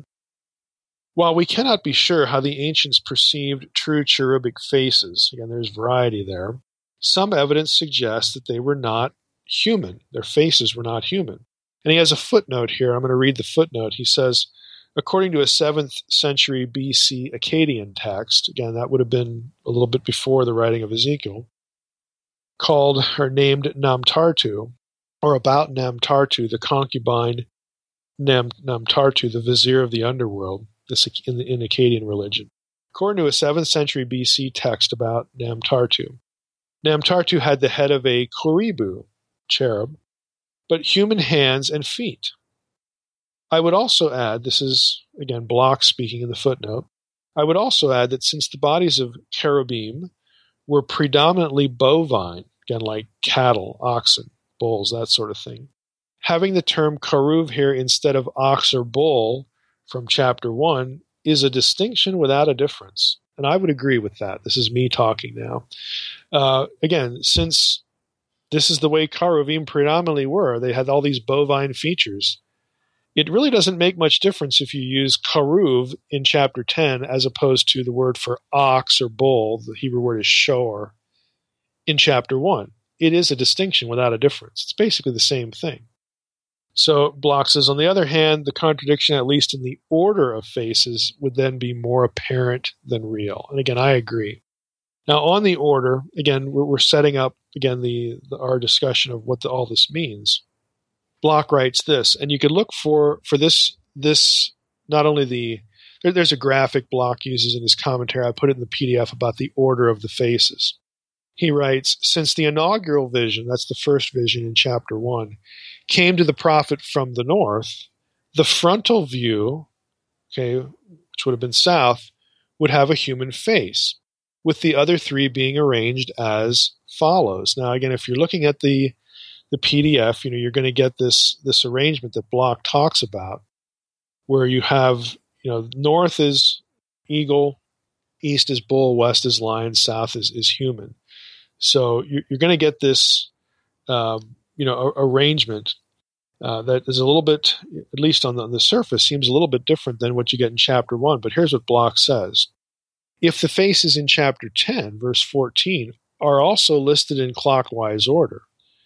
While we cannot be sure how the ancients perceived true cherubic faces, again, there's variety there, some evidence suggests that they were not human. Their faces were not human. And he has a footnote here. I'm going to read the footnote. He says, according to a seventh century B C Akkadian text, again, that would have been a little bit before the writing of Ezekiel, called or named Namtartu, or about Namtartu, the concubine Nam, Namtartu, the vizier of the underworld, this in, the, in Akkadian religion. According to a seventh century B C text about Namtartu, Namtartu had the head of a koribu, cherub, but human hands and feet. I would also add, this is, again, Block speaking in the footnote, I would also add that since the bodies of cherubim were predominantly bovine, again, like cattle, oxen, bulls, that sort of thing. Having the term karuv here instead of ox or bull from chapter one is a distinction without a difference. And I would agree with that. This is me talking now. Uh, again, since This is the way Cheruvim predominantly were. They had all these bovine features. It really doesn't make much difference if you use Cheruv in chapter ten as opposed to the word for ox or bull, the Hebrew word is shor, in chapter one. It is a distinction without a difference. It's basically the same thing. So Bloch says, on the other hand, the contradiction, at least in the order of faces, would then be more apparent than real. And again, I agree. Now, on the order, again, we're, we're setting up, again, the, the our discussion of what the, all this means. Bloch writes this, and you could look for, for this, this not only the, there, there's a graphic Bloch uses in his commentary. I put it in the P D F about the order of the faces. He writes, since the inaugural vision, that's the first vision in chapter one, came to the prophet from the north, the frontal view, okay, which would have been south, would have a human face, with the other three being arranged as follows. Now, again, if you're looking at the the P D F, you know, you're going to get this this arrangement that Bloch talks about, where you have, you know, north is eagle, east is bull, west is lion, south is, is human. So you're, you're going to get this, um, you know, a, arrangement uh, that is a little bit, at least on the, on the surface, seems a little bit different than what you get in chapter one. But here's what Bloch says. If the faces in chapter ten, verse fourteen, are also listed in clockwise order,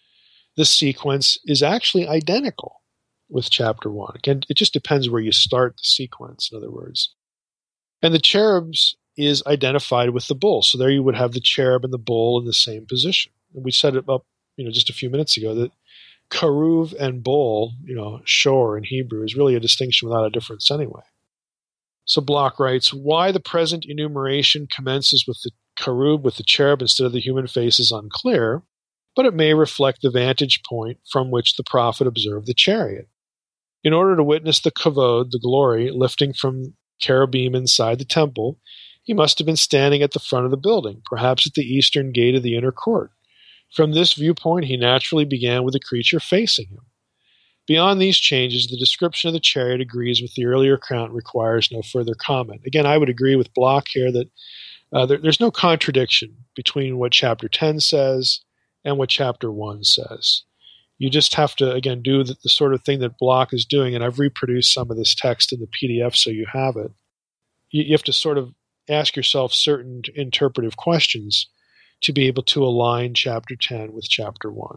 the sequence is actually identical with chapter one. Again, it just depends where you start the sequence, in other words. And the cherubs is identified with the bull. So there you would have the cherub and the bull in the same position. And we set it up, you know, just a few minutes ago that Cheruv and bull, you know, shor in Hebrew, is really a distinction without a difference anyway. So Bloch writes, why the present enumeration commences with the Cherub, with the cherub instead of the human face is unclear, but it may reflect the vantage point from which the prophet observed the chariot. In order to witness the kavod, the glory, lifting from cherubim inside the temple, he must have been standing at the front of the building, perhaps at the eastern gate of the inner court. From this viewpoint, he naturally began with the creature facing him. Beyond these changes, the description of the chariot agrees with the earlier account and requires no further comment. Again, I would agree with Bloch here that uh, there, there's no contradiction between what chapter ten says and what chapter one says. You just have to, again, do the, the sort of thing that Bloch is doing, and I've reproduced some of this text in the P D F so you have it. You, you have to sort of ask yourself certain interpretive questions to be able to align chapter ten with chapter one.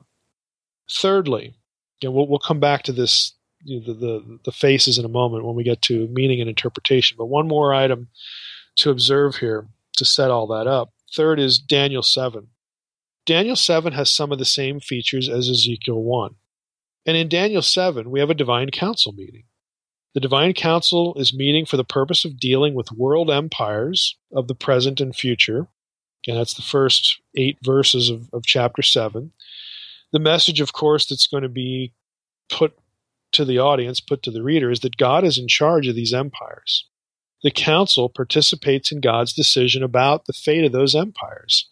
Thirdly, again, we'll, we'll come back to this, you know, the, the, the faces in a moment when we get to meaning and interpretation, but one more item to observe here to set all that up. Third is Daniel seven. Daniel seven has some of the same features as Ezekiel one. And in Daniel seven, we have a divine council meeting. The divine council is meeting for the purpose of dealing with world empires of the present and future. Again, that's the first eight verses of, of chapter seven. The message, of course, that's going to be put to the audience, put to the reader, is that God is in charge of these empires. The council participates in God's decision about the fate of those empires.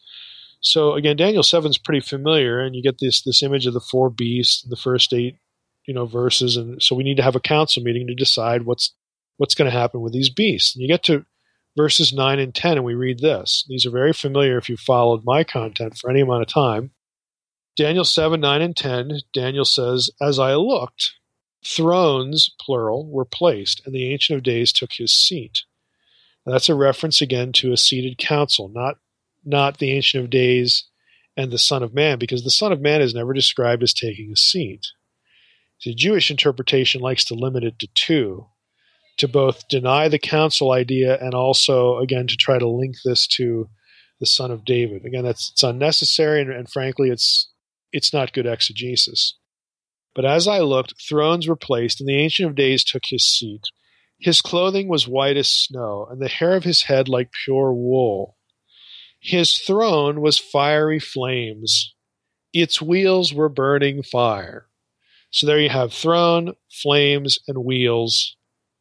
So again, Daniel seven is pretty familiar, and you get this this image of the four beasts in the first eight, you know, verses, and so we need to have a council meeting to decide what's what's going to happen with these beasts. And you get to verses nine and ten, and we read this. These are very familiar if you've followed my content for any amount of time. Daniel seven, nine, and ten, Daniel says, as I looked, thrones, plural, were placed, and the Ancient of Days took his seat. Now, that's a reference again to a seated council, not not the Ancient of Days and the Son of Man, because the Son of Man is never described as taking a seat. The Jewish interpretation likes to limit it to two, to both deny the council idea and also, again, to try to link this to the Son of David. Again, that's it's unnecessary, and, and frankly, it's it's not good exegesis. But as I looked, thrones were placed, and the Ancient of Days took his seat. His clothing was white as snow, and the hair of his head like pure wool. His throne was fiery flames. Its wheels were burning fire. So there you have throne, flames, and wheels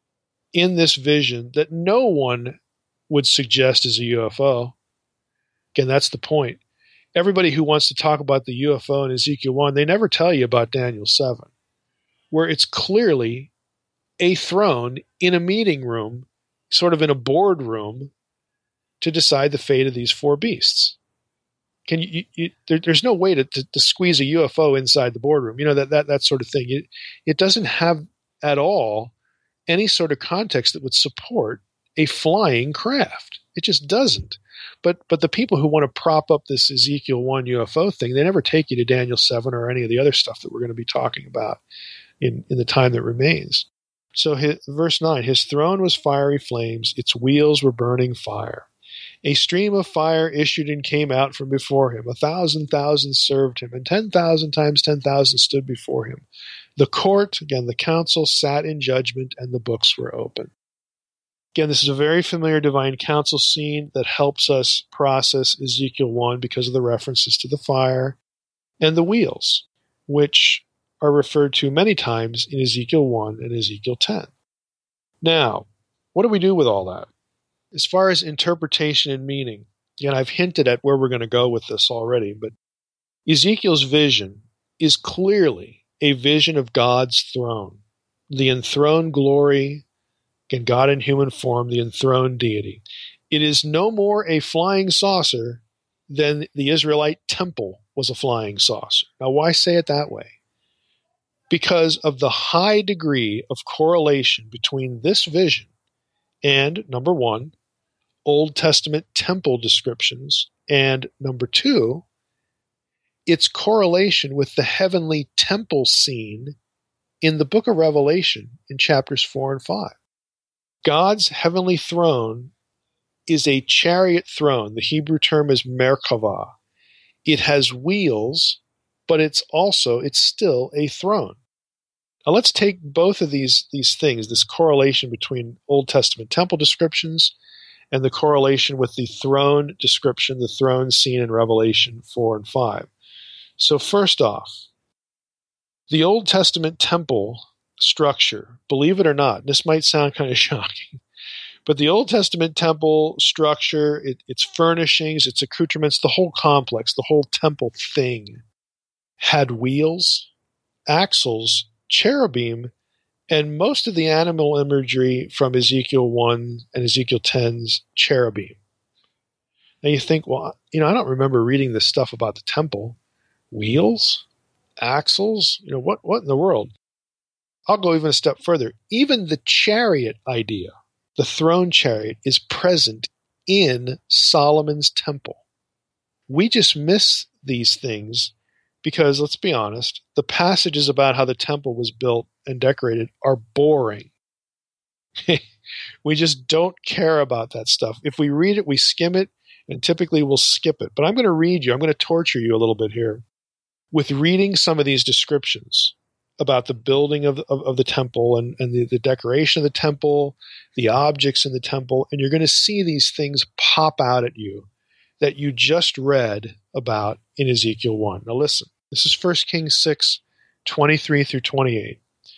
in this vision that no one would suggest is a U F O. Again, that's the point. Everybody who wants to talk about the U F O in Ezekiel one, they never tell you about Daniel seven, where it's clearly a throne in a meeting room, sort of in a boardroom, to decide the fate of these four beasts. can you, you there, there's no way to, to, to squeeze a U F O inside the boardroom, you know, that, that, that sort of thing. It, it doesn't have at all any sort of context that would support a flying craft. It just doesn't. But but the people who want to prop up this Ezekiel one U F O thing, they never take you to Daniel seven or any of the other stuff that we're going to be talking about in, in the time that remains. So his, verse nine, his throne was fiery flames, its wheels were burning fire. A stream of fire issued and came out from before him. A thousand thousand served him, and ten thousand times ten thousand stood before him. The court, again, the council, sat in judgment, and the books were open. Again, this is a very familiar divine council scene that helps us process Ezekiel one because of the references to the fire and the wheels, which are referred to many times in Ezekiel one and Ezekiel ten. Now, what do we do with all that? As far as interpretation and meaning, again, I've hinted at where we're going to go with this already, but Ezekiel's vision is clearly a vision of God's throne, the enthroned glory, again, God in human form, the enthroned deity. It is no more a flying saucer than the Israelite temple was a flying saucer. Now, why say it that way? Because of the high degree of correlation between this vision and, number one, Old Testament temple descriptions, and number two, its correlation with the heavenly temple scene in the book of Revelation in chapters four and five. God's heavenly throne is a chariot throne. The Hebrew term is Merkavah. It has wheels, but it's also, it's still a throne. Now let's take both of these, these things, this correlation between Old Testament temple descriptions and the correlation with the throne description, the throne scene in Revelation four and five. So first off, the Old Testament temple structure, believe it or not, this might sound kind of shocking, but the Old Testament temple structure, it, its furnishings, its accoutrements, the whole complex, the whole temple thing, had wheels, axles, cherubim, and most of the animal imagery from Ezekiel one and Ezekiel ten's cherubim. Now you think, well, you know, I don't remember reading this stuff about the temple. Wheels? Axles? You know, what, what in the world? I'll go even a step further. Even the chariot idea, the throne chariot, is present in Solomon's temple. We just miss these things because, let's be honest, the passages about how the temple was built and decorated are boring. We just don't care about that stuff. If we read it, we skim it, and typically we'll skip it. But I'm going to read you, I'm going to torture you a little bit here with reading some of these descriptions about the building of, of, of the temple and, and the, the decoration of the temple, the objects in the temple, and you're going to see these things pop out at you that you just read about in Ezekiel one. Now listen, this is First Kings six, twenty-three through twenty-eight.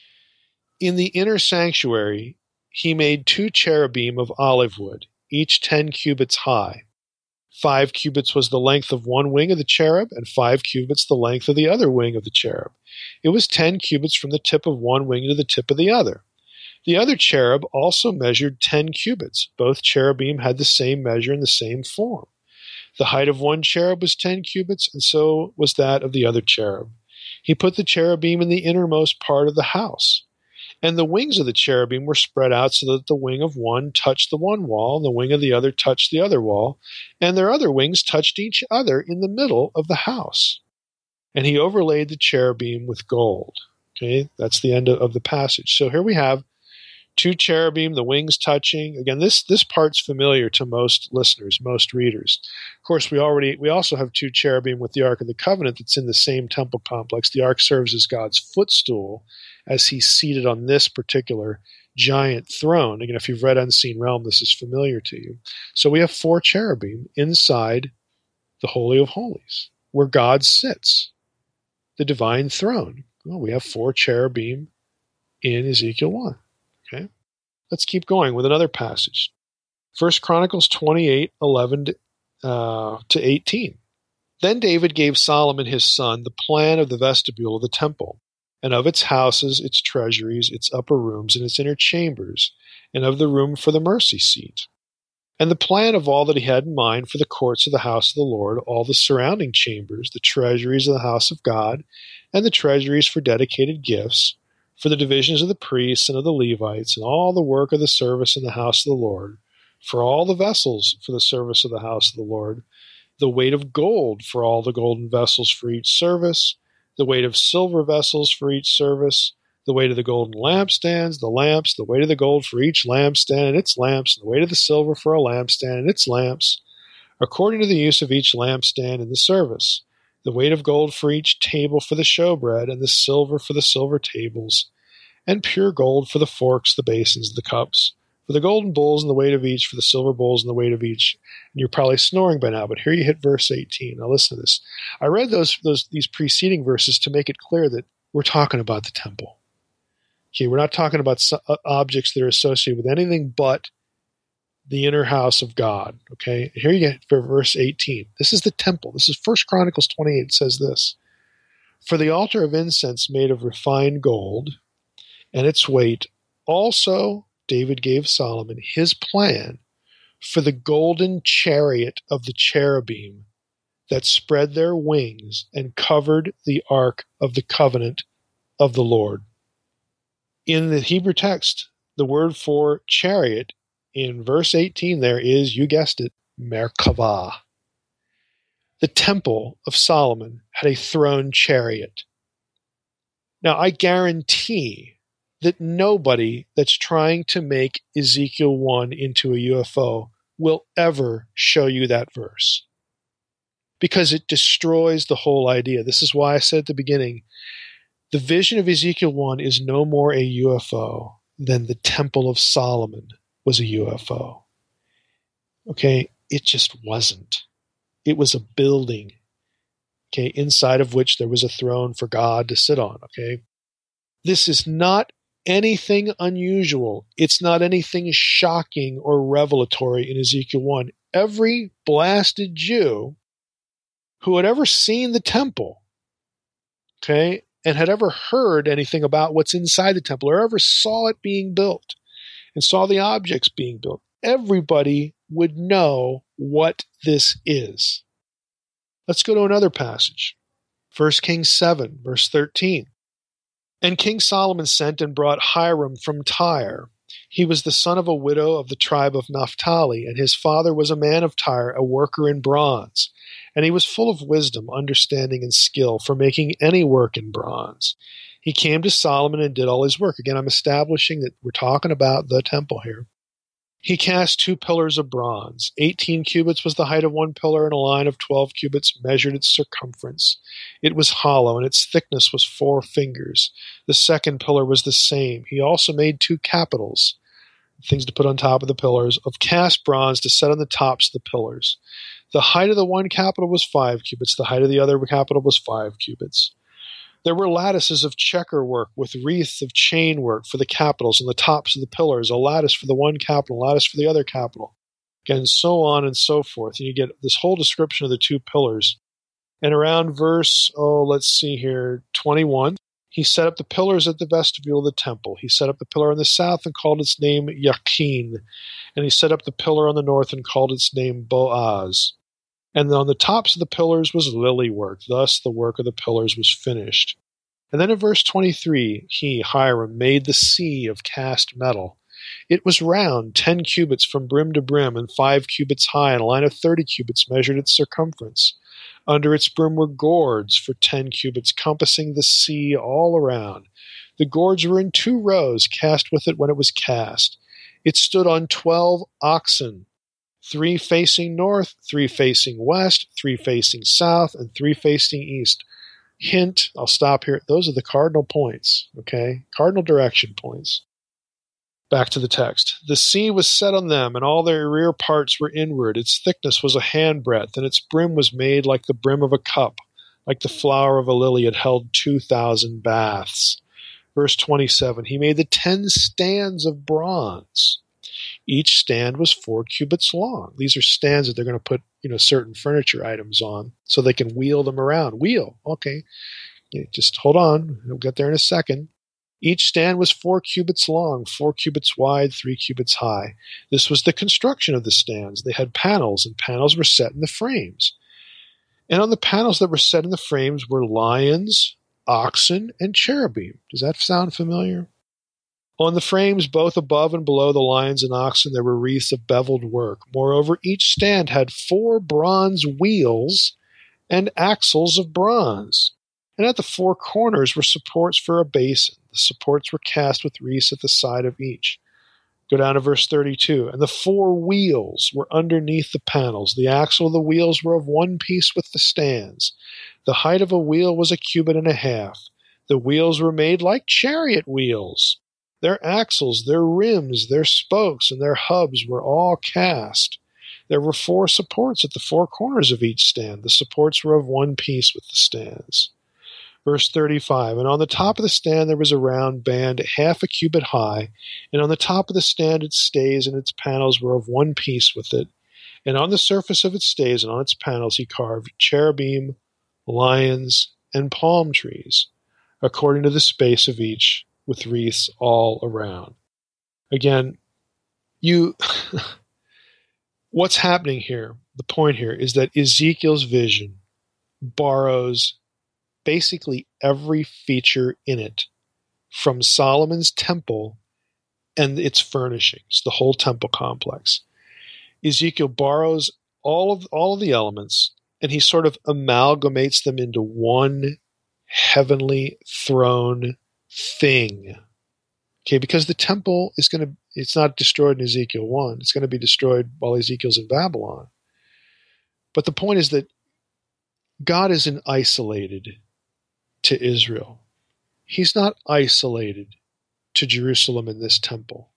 In the inner sanctuary, he made two cherubim of olive wood, each ten cubits high. Five cubits was the length of one wing of the cherub, and five cubits the length of the other wing of the cherub. It was ten cubits from the tip of one wing to the tip of the other. The other cherub also measured ten cubits. Both cherubim had the same measure and the same form. The height of one cherub was ten cubits, and so was that of the other cherub. He put the cherubim in the innermost part of the house. And the wings of the cherubim were spread out so that the wing of one touched the one wall, and the wing of the other touched the other wall, and their other wings touched each other in the middle of the house. And he overlaid the cherubim with gold. Okay, that's the end of the passage. So here we have two cherubim, the wings touching. Again, this this part's familiar to most listeners, most readers. Of course, we already we also have two cherubim with the Ark of the Covenant that's in the same temple complex. The Ark serves as God's footstool as he's seated on this particular giant throne. Again, if you've read Unseen Realm, this is familiar to you. So we have four cherubim inside the Holy of Holies, where God sits, the divine throne. Well, we have four cherubim in Ezekiel one. Okay, let's keep going with another passage. First Chronicles twenty-eight, eleven uh, to eighteen. Then David gave Solomon his son the plan of the vestibule of the temple, and of its houses, its treasuries, its upper rooms, and its inner chambers, and of the room for the mercy seat. and the plan of all that he had in mind for the courts of the house of the Lord, all the surrounding chambers, the treasuries of the house of God, and the treasuries for dedicated gifts, for the divisions of the priests and of the Levites, and all the work of the service in the house of the Lord, for all the vessels for the service of the house of the Lord, the weight of gold for all the golden vessels for each service, the weight of silver vessels for each service, the weight of the golden lampstands, the lamps, the weight of the gold for each lampstand and its lamps, and the weight of the silver for a lampstand and its lamps, according to the use of each lampstand in the service, the weight of gold for each table for the showbread, and the silver for the silver tables, and pure gold for the forks, the basins, the cups, for the golden bowls and the weight of each, for the silver bowls and the weight of each. And you're probably snoring by now, but here you hit verse eighteen. Now listen to this. I read those those these preceding verses to make it clear that we're talking about the temple. Okay, we're not talking about objects that are associated with anything but the inner house of God. Okay, here you get for verse eighteen. This is the temple. This is First Chronicles twenty-eight. It says this: for the altar of incense made of refined gold, and its weight, also David gave Solomon his plan for the golden chariot of the cherubim that spread their wings and covered the ark of the covenant of the Lord. In the Hebrew text, the word for chariot in verse eighteen there is, you guessed it, Merkavah. The temple of Solomon had a throne chariot. Now, I guarantee that nobody that's trying to make Ezekiel one into a U F O will ever show you that verse, because it destroys the whole idea. This is why I said at the beginning, the vision of Ezekiel one is no more a U F O than the Temple of Solomon was a U F O. Okay, it just wasn't. It was a building, okay, inside of which there was a throne for God to sit on, okay? This is not anything unusual. It's not anything shocking or revelatory in Ezekiel one. Every blasted Jew who had ever seen the temple, okay, and had ever heard anything about what's inside the temple, or ever saw it being built and saw the objects being built, everybody would know what this is. Let's go to another passage. First Kings seven, verse thirteen. And King Solomon sent and brought Hiram from Tyre. He was the son of a widow of the tribe of Naphtali, and his father was a man of Tyre, a worker in bronze. And he was full of wisdom, understanding, and skill for making any work in bronze. He came to Solomon and did all his work. Again, I'm establishing that we're talking about the temple here. He cast two pillars of bronze. Eighteen cubits was the height of one pillar, and a line of twelve cubits measured its circumference. It was hollow, and its thickness was four fingers. The second pillar was the same. He also made two capitals, things to put on top of the pillars, of cast bronze to set on the tops of the pillars. The height of the one capital was five cubits. The height of the other capital was five cubits. There were lattices of checker work with wreaths of chain work for the capitals and the tops of the pillars, a lattice for the one capital, a lattice for the other capital, again, so on and so forth. And you get this whole description of the two pillars. And around verse, oh, let's see here, twenty-one, he set up the pillars at the vestibule of the temple. He set up the pillar on the south and called its name Yakin. And he set up the pillar on the north and called its name Boaz. And on the tops of the pillars was lily work. Thus the work of the pillars was finished. And then in verse twenty-three, he, Hiram, made the sea of cast metal. It was round, ten cubits from brim to brim, and five cubits high, and a line of thirty cubits measured its circumference. Under its brim were gourds for ten cubits, compassing the sea all around. The gourds were in two rows, cast with it when it was cast. It stood on twelve oxen, three facing north, three facing west, three facing south, and three facing east. Hint, I'll stop here. Those are the cardinal points, okay? Cardinal direction points. Back to the text. The sea was set on them, and all their rear parts were inward. Its thickness was a handbreadth, and its brim was made like the brim of a cup. Like the flower of a lily, it held two thousand baths. Verse twenty-seven, he made the ten stands of bronze. Each stand was four cubits long. These are stands that they're going to put, you know, certain furniture items on so they can wheel them around. Wheel, okay. You just hold on. We'll get there in a second. Each stand was four cubits long, four cubits wide, three cubits high. This was the construction of the stands. They had panels, and panels were set in the frames. And on the panels that were set in the frames were lions, oxen, and cherubim. Does that sound familiar? On the frames, both above and below the lions and oxen, there were wreaths of beveled work. Moreover, each stand had four bronze wheels and axles of bronze. And at the four corners were supports for a basin. The supports were cast with wreaths at the side of each. Go down to verse thirty-two. And the four wheels were underneath the panels. The axle of the wheels were of one piece with the stands. The height of a wheel was a cubit and a half. The wheels were made like chariot wheels. Their axles, their rims, their spokes, and their hubs were all cast. There were four supports at the four corners of each stand. The supports were of one piece with the stands. Verse thirty-five, and on the top of the stand there was a round band half a cubit high, and on the top of the stand its stays and its panels were of one piece with it. And on the surface of its stays and on its panels he carved cherubim, lions, and palm trees, according to the space of each, with wreaths all around. Again, you, what's happening here, the point here, is that Ezekiel's vision borrows basically every feature in it from Solomon's temple and its furnishings, the whole temple complex. Ezekiel borrows all of all of the elements, and he sort of amalgamates them into one heavenly throne thing. Okay, because the temple is going to, it's not destroyed in Ezekiel one. It's going to be destroyed while Ezekiel's in Babylon. But the point is that God isn't isolated to Israel. He's not isolated to Jerusalem in this temple.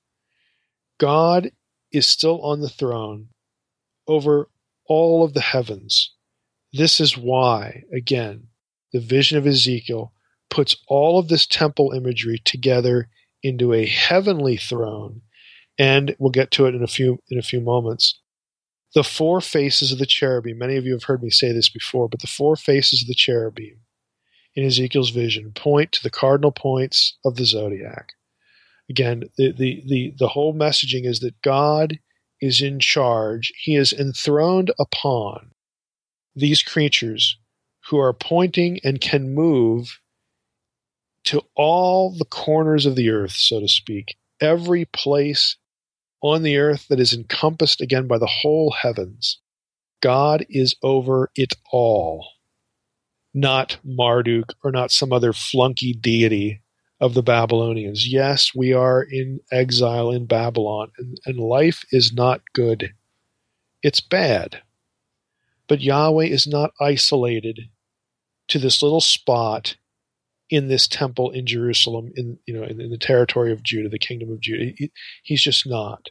God is still on the throne over all of the heavens. This is why, again, the vision of Ezekiel puts all of this temple imagery together into a heavenly throne, and we'll get to it in a few in a few moments. The four faces of the cherubim, many of you have heard me say this before, but the four faces of the cherubim in Ezekiel's vision point to the cardinal points of the zodiac. Again, the, the, the, the whole messaging is that God is in charge. He is enthroned upon these creatures who are pointing and can move to all the corners of the earth, so to speak, every place on the earth that is encompassed, again, by the whole heavens. God is over it all, not Marduk or not some other flunky deity of the Babylonians. Yes, we are in exile in Babylon, and, and life is not good. It's bad. But Yahweh is not isolated to this little spot in this temple in Jerusalem, in you know, in, in the territory of Judah, the kingdom of Judah. He, he's just not.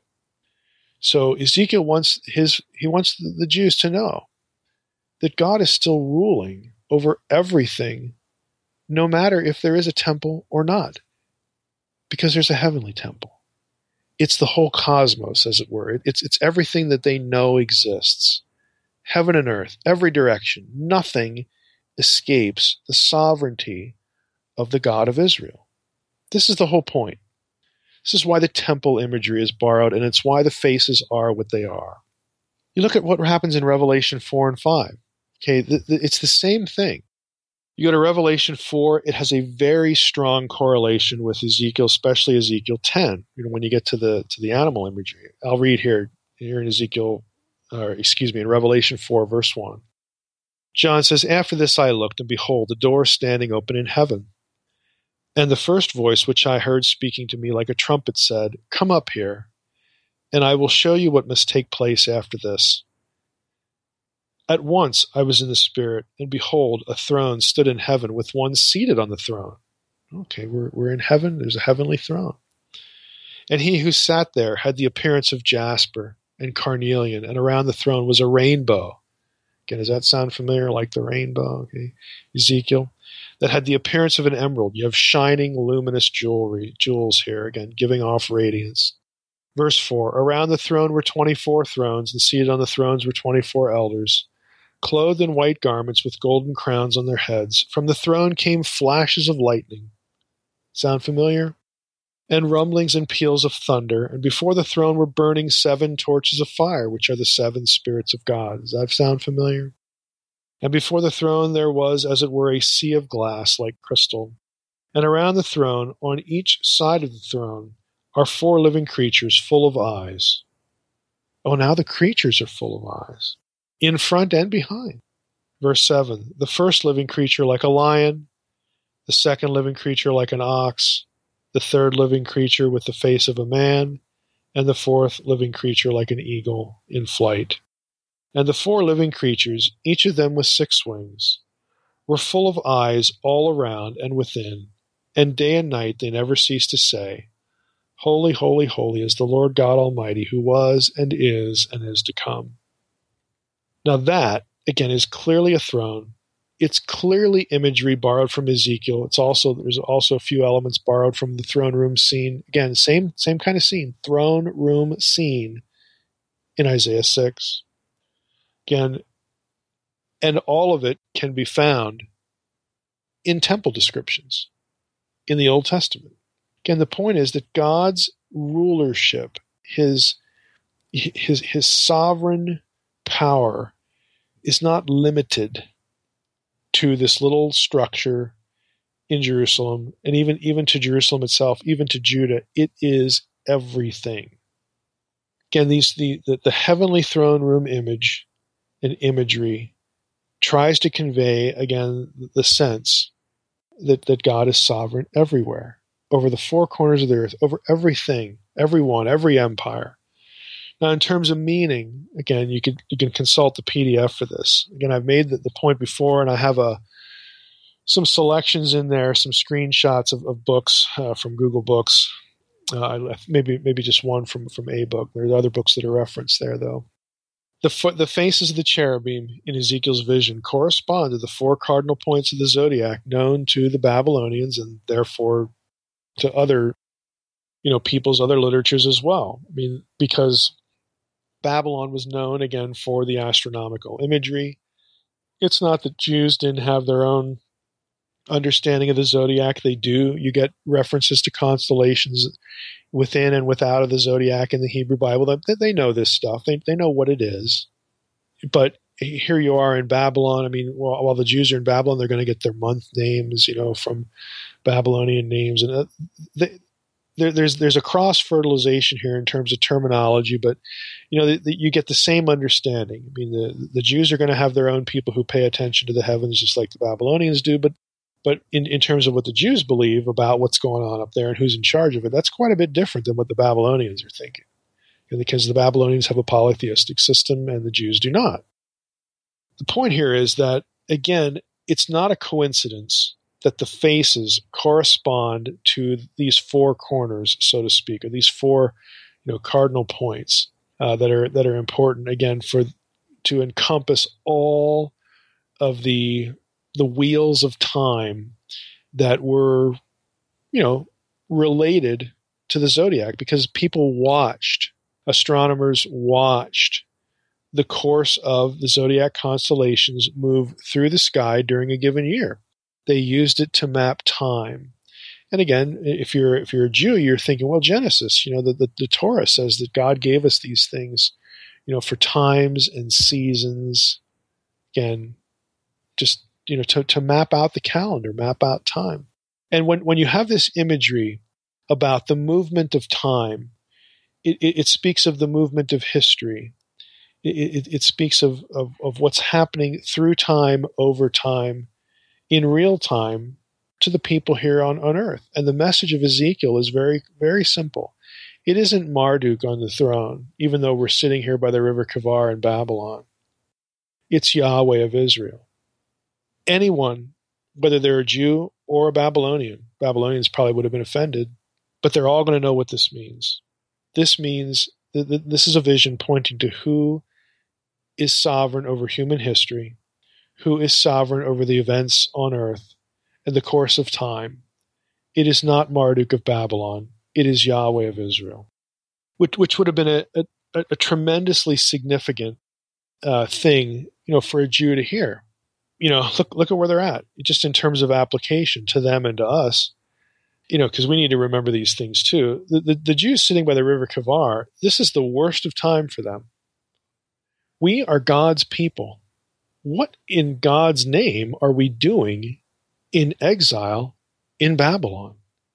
So Ezekiel wants his he wants the, the Jews to know that God is still ruling over everything, no matter if there is a temple or not, because there's a heavenly temple. It's the whole cosmos, as it were. It, it's it's everything that they know exists. Heaven and earth, every direction. Nothing escapes the sovereignty of the God of Israel. This is the whole point. This is why the temple imagery is borrowed, and it's why the faces are what they are. You look at what happens in Revelation four and five. Okay, the, the, it's the same thing. You go to Revelation four, it has a very strong correlation with Ezekiel, especially Ezekiel ten. You know, when you get to the to the animal imagery, I'll read here here in Ezekiel, or excuse me, in Revelation four, verse one. John says, "After this I looked, and behold, the door standing open in heaven. And the first voice which I heard speaking to me like a trumpet said, 'Come up here, and I will show you what must take place after this.' At once I was in the Spirit, and behold, a throne stood in heaven with one seated on the throne." Okay, we're, we're in heaven. There's a heavenly throne. "And he who sat there had the appearance of jasper and carnelian, and around the throne was a rainbow." Again, does that sound familiar, like the rainbow? Okay, Ezekiel. "That had the appearance of an emerald." You have shining, luminous jewelry, jewels here, again, giving off radiance. Verse four, "Around the throne were twenty-four thrones, and seated on the thrones were twenty-four elders, clothed in white garments with golden crowns on their heads. From the throne came flashes of lightning, Sound familiar? And rumblings and peals of thunder, and before the throne were burning seven torches of fire, which are the seven spirits of God. Does that sound familiar? And before the throne there was, as it were, a sea of glass like crystal. And around the throne, on each side of the throne, are four living creatures full of eyes. Oh, now the creatures are full of eyes, in front and behind. Verse seven, the first living creature like a lion, the second living creature like an ox, the third living creature with the face of a man, and the fourth living creature like an eagle in flight. And the four living creatures, each of them with six wings, were full of eyes all around and within, and day and night they never ceased to say, Holy, holy, holy is the Lord God Almighty, who was and is and is to come. Now that, again, is clearly a throne. It's clearly imagery borrowed from Ezekiel. It's also there's also a few elements borrowed from the throne room scene. Again, same same kind of scene, throne room scene in Isaiah six. Again, and all of it can be found in temple descriptions in the Old Testament. Again, the point is that God's rulership, his his his sovereign power, is not limited to this little structure in Jerusalem, and even, even to Jerusalem itself, even to Judah. It is everything. Again, these the, the, the heavenly throne room image and imagery tries to convey, again, the sense that, that God is sovereign everywhere, over the four corners of the earth, over everything, everyone, every empire. Now, in terms of meaning, again, you could you can consult the P D F for this. Again, I've made the, the point before, and I have a some selections in there, some screenshots of, of books uh, from Google Books. Uh, I left maybe maybe just one from from a book. There are other books that are referenced there, though. The fo- the faces of the cherubim in Ezekiel's vision correspond to the four cardinal points of the zodiac known to the Babylonians and therefore to other, you know, peoples, other literatures as well. I mean, because Babylon was known, again, for the astronomical imagery. It's not that Jews didn't have their own understanding of the zodiac. They do. You get references to constellations within and without of the zodiac in the Hebrew Bible. They, they know this stuff. They, they know what it is. But here you are in Babylon. I mean, while, while the Jews are in Babylon, they're going to get their month names, you know, from Babylonian names. And uh, they, There, there's there's a cross fertilization here in terms of terminology, but you know the, the, you get the same understanding. I mean, the the Jews are going to have their own people who pay attention to the heavens, just like the Babylonians do. But but in, in terms of what the Jews believe about what's going on up there and who's in charge of it, that's quite a bit different than what the Babylonians are thinking, and because the Babylonians have a polytheistic system and the Jews do not. The point here is that, again, it's not a coincidence that the faces correspond to these four corners, so to speak, or these four, you know, cardinal points uh, that are that are important, again, for to encompass all of the the wheels of time that were, you know, related to the zodiac, because people watched, astronomers watched the course of the zodiac constellations move through the sky during a given year. They used it to map time. And again, if you're if you're a Jew, you're thinking, well, Genesis, you know, the, the, the Torah says that God gave us these things, you know, for times and seasons. Again, just, you know, to, to map out the calendar, map out time. And when, when you have this imagery about the movement of time, it, it, it speaks of the movement of history. It, it, it speaks of, of, of what's happening through time, over time, in real time to the people here on, on earth. And the message of Ezekiel is very, very simple. It isn't Marduk on the throne, even though we're sitting here by the river Kavar in Babylon. It's Yahweh of Israel. Anyone, whether they're a Jew or a Babylonian, Babylonians probably would have been offended, but they're all going to know what this means. This means that this is a vision pointing to who is sovereign over human history, who is sovereign over the events on earth and the course of time. It is not Marduk of Babylon. It is Yahweh of Israel, which, which would have been a, a, a tremendously significant uh, thing, you know, for a Jew to hear. You know, look look at where they're at, just in terms of application to them and to us. you know, because we need to remember these things too. The, the, the Jews sitting by the river Kavar, this is the worst of time for them. We are God's people. What in God's name are we doing in exile in Babylon?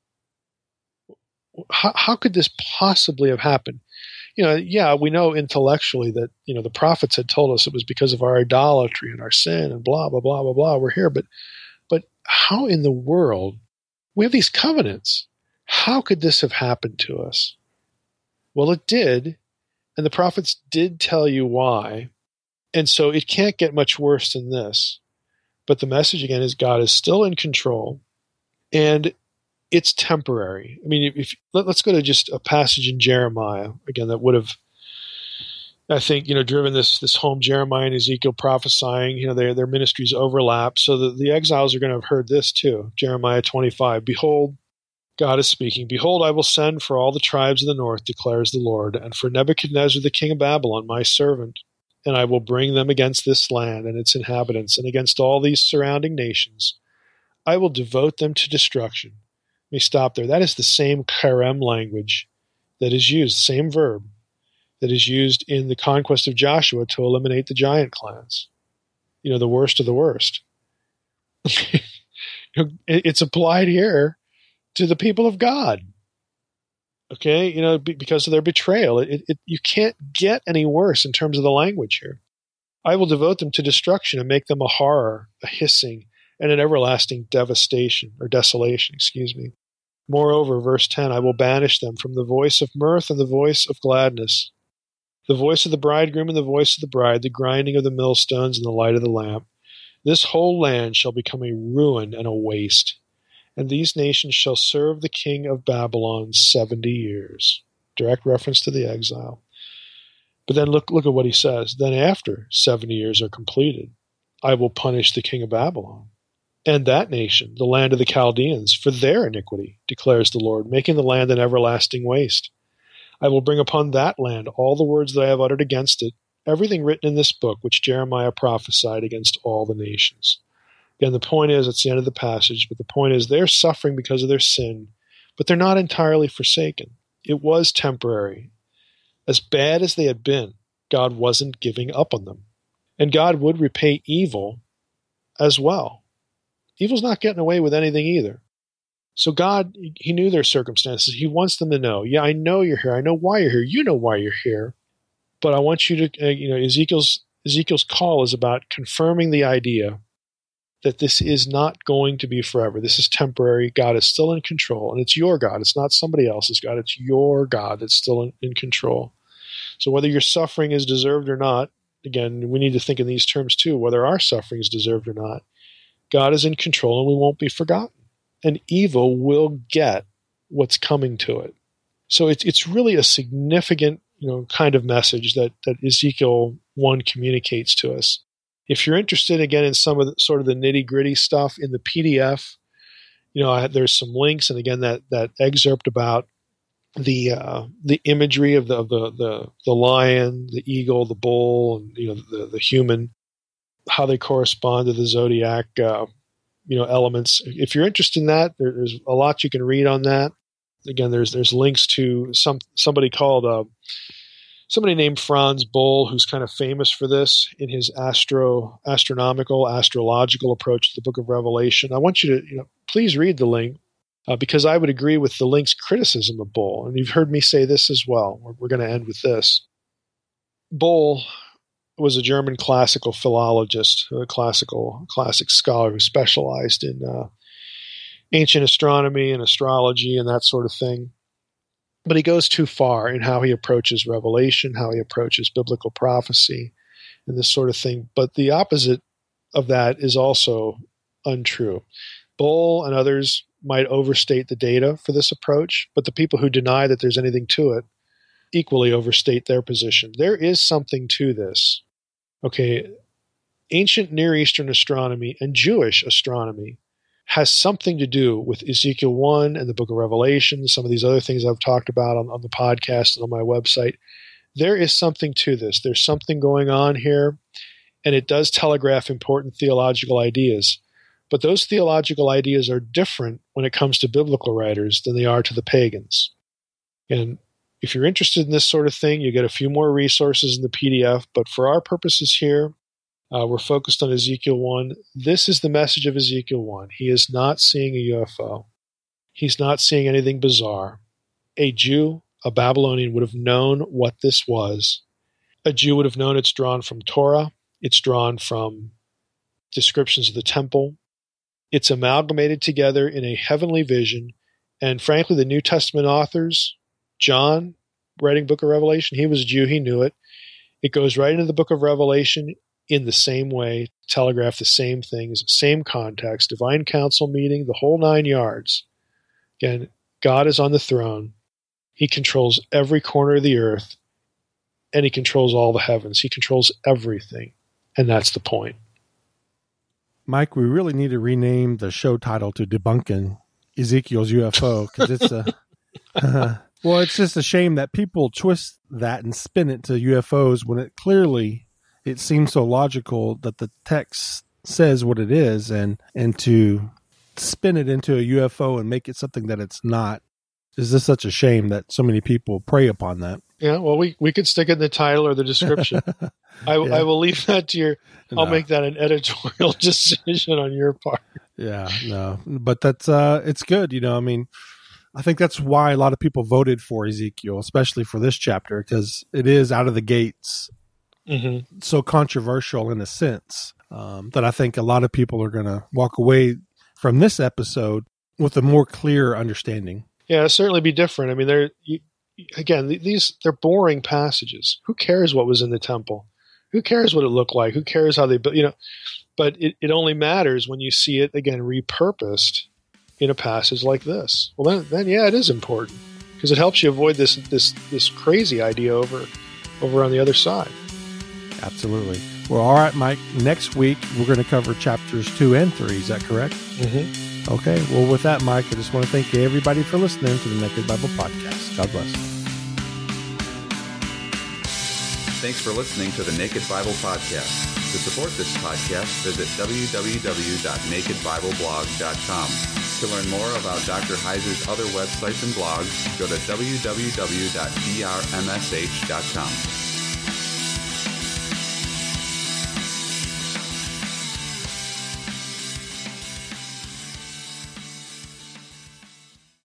How, how could this possibly have happened? You know, yeah, we know intellectually that, you know, the prophets had told us it was because of our idolatry and our sin and blah, blah, blah, blah, blah. We're here. But, but how in the world? We have these covenants. How could this have happened to us? Well, it did. And the prophets did tell you why. And so it can't get much worse than this. But the message again is God is still in control. And it's temporary. I mean, if let, let's go to just a passage in Jeremiah again that would have, I think, you know, driven this this home. Jeremiah and Ezekiel prophesying. You know, their their ministries overlap, so that the exiles are going to have heard this too. Jeremiah twenty-five. Behold, God is speaking. Behold, I will send for all the tribes of the north, declares the Lord, and for Nebuchadnezzar the king of Babylon, my servant, and I will bring them against this land and its inhabitants, and against all these surrounding nations. I will devote them to destruction. Let me stop there. That is the same karem language that is used, same verb, that is used in the conquest of Joshua to eliminate the giant clans. You know, the worst of the worst. It's applied here to the people of God. Okay, you know, because of their betrayal. It, it, you can't get any worse in terms of the language here. I will devote them to destruction and make them a horror, a hissing, and an everlasting devastation, or desolation, excuse me. Moreover, verse ten, I will banish them from the voice of mirth and the voice of gladness, the voice of the bridegroom and the voice of the bride, the grinding of the millstones and the light of the lamp. This whole land shall become a ruin and a waste, and these nations shall serve the king of Babylon seventy years. Direct reference to the exile. But then look, look at what he says. Then after seventy years are completed, I will punish the king of Babylon and that nation, the land of the Chaldeans, for their iniquity, declares the Lord, making the land an everlasting waste. I will bring upon that land all the words that I have uttered against it, everything written in this book which Jeremiah prophesied against all the nations. Again, the point is, it's the end of the passage, but the point is they're suffering because of their sin, but they're not entirely forsaken. It was temporary. As bad as they had been, God wasn't giving up on them. And God would repay evil as well. Evil's not getting away with anything either. So God, he knew their circumstances. He wants them to know, yeah, I know you're here. I know why you're here. You know why you're here. But I want you to, uh, you know, Ezekiel's Ezekiel's call is about confirming the idea that this is not going to be forever. This is temporary. God is still in control. And it's your God. It's not somebody else's God. It's your God that's still in, in control. So whether your suffering is deserved or not, again, we need to think in these terms too, whether our suffering is deserved or not, God is in control and we won't be forgotten. And evil will get what's coming to it. So it's it's really a significant, you know, kind of message that, that Ezekiel one communicates to us. If you're interested, again, in some of the sort of the nitty-gritty stuff in the P D F, you know, I, there's some links, and again, that that excerpt about the uh, the imagery of the, of the the the lion, the eagle, the bull, and you know the the human, how they correspond to the zodiac, uh, you know, elements. If you're interested in that, there, there's a lot you can read on that. Again, there's there's links to some somebody called uh, somebody named Franz Boll, who's kind of famous for this in his astro astronomical astrological approach to the Book of Revelation. I want you to, you know, please read the link uh, because I would agree with the link's criticism of Boll, and you've heard me say this as well. We're, we're going to end with this. Boll was a German classical philologist, a classical classic scholar who specialized in uh, ancient astronomy and astrology and that sort of thing. But he goes too far in how he approaches Revelation, how he approaches biblical prophecy, and this sort of thing. But the opposite of that is also untrue. Boll and others might overstate the data for this approach, but the people who deny that there's anything to it equally overstate their position. There is something to this. Okay, ancient Near Eastern astronomy and Jewish astronomy has something to do with Ezekiel one and the Book of Revelation, some of these other things I've talked about on, on the podcast and on my website. There is something to this. There's something going on here, and it does telegraph important theological ideas. But those theological ideas are different when it comes to biblical writers than they are to the pagans. And if you're interested in this sort of thing, you get a few more resources in the P D F. But for our purposes here, uh, we're focused on Ezekiel one. This is the message of Ezekiel one. He is not seeing a U F O. He's not seeing anything bizarre. A Jew, a Babylonian, would have known what this was. A Jew would have known it's drawn from Torah. It's drawn from descriptions of the temple. It's amalgamated together in a heavenly vision. And frankly, the New Testament authors, John, writing book of Revelation, he was a Jew, he knew it. It goes right into the book of Revelation in the same way, telegraph the same things, same context, divine council meeting, the whole nine yards. Again, God is on the throne. He controls every corner of the earth, and he controls all the heavens. He controls everything, and that's the point. Mike, we really need to rename the show title to Debunking Ezekiel's U F O, because it's a uh, well, it's just a shame that people twist that and spin it to U F Os when it clearly it seems so logical that the text says what it is, and and to spin it into a U F O and make it something that it's not is just such a shame that so many people prey upon that. Yeah, well, we, we could stick it in the title or the description. I, yeah. I will leave that to your, I'll no. make that an editorial decision on your part. Yeah, no, but that's, uh, it's good. You know, I mean, I think that's why a lot of people voted for Ezekiel, especially for this chapter, because it is out of the gates mm-hmm. so controversial in a sense um, that I think a lot of people are going to walk away from this episode with a more clear understanding. Yeah, it'll certainly be different. I mean, they're, you, again, these, they're boring passages. Who cares what was in the temple? Who cares what it looked like? Who cares how they built, you know, but it, it only matters when you see it, again, repurposed in a passage like this. Well, then, then yeah, it is important because it helps you avoid this, this, this crazy idea over, over on the other side. Absolutely. Well, all right, Mike, next week we're going to cover chapters two and three. Is that correct? Mm-hmm. Okay. Well, with that, Mike, I just want to thank everybody for listening to the Naked Bible Podcast. God bless. Thanks for listening to the Naked Bible Podcast. To support this podcast, visit w w w dot naked bible blog dot com. To learn more about Doctor Heiser's other websites and blogs, go to w w w dot d r m s h dot com.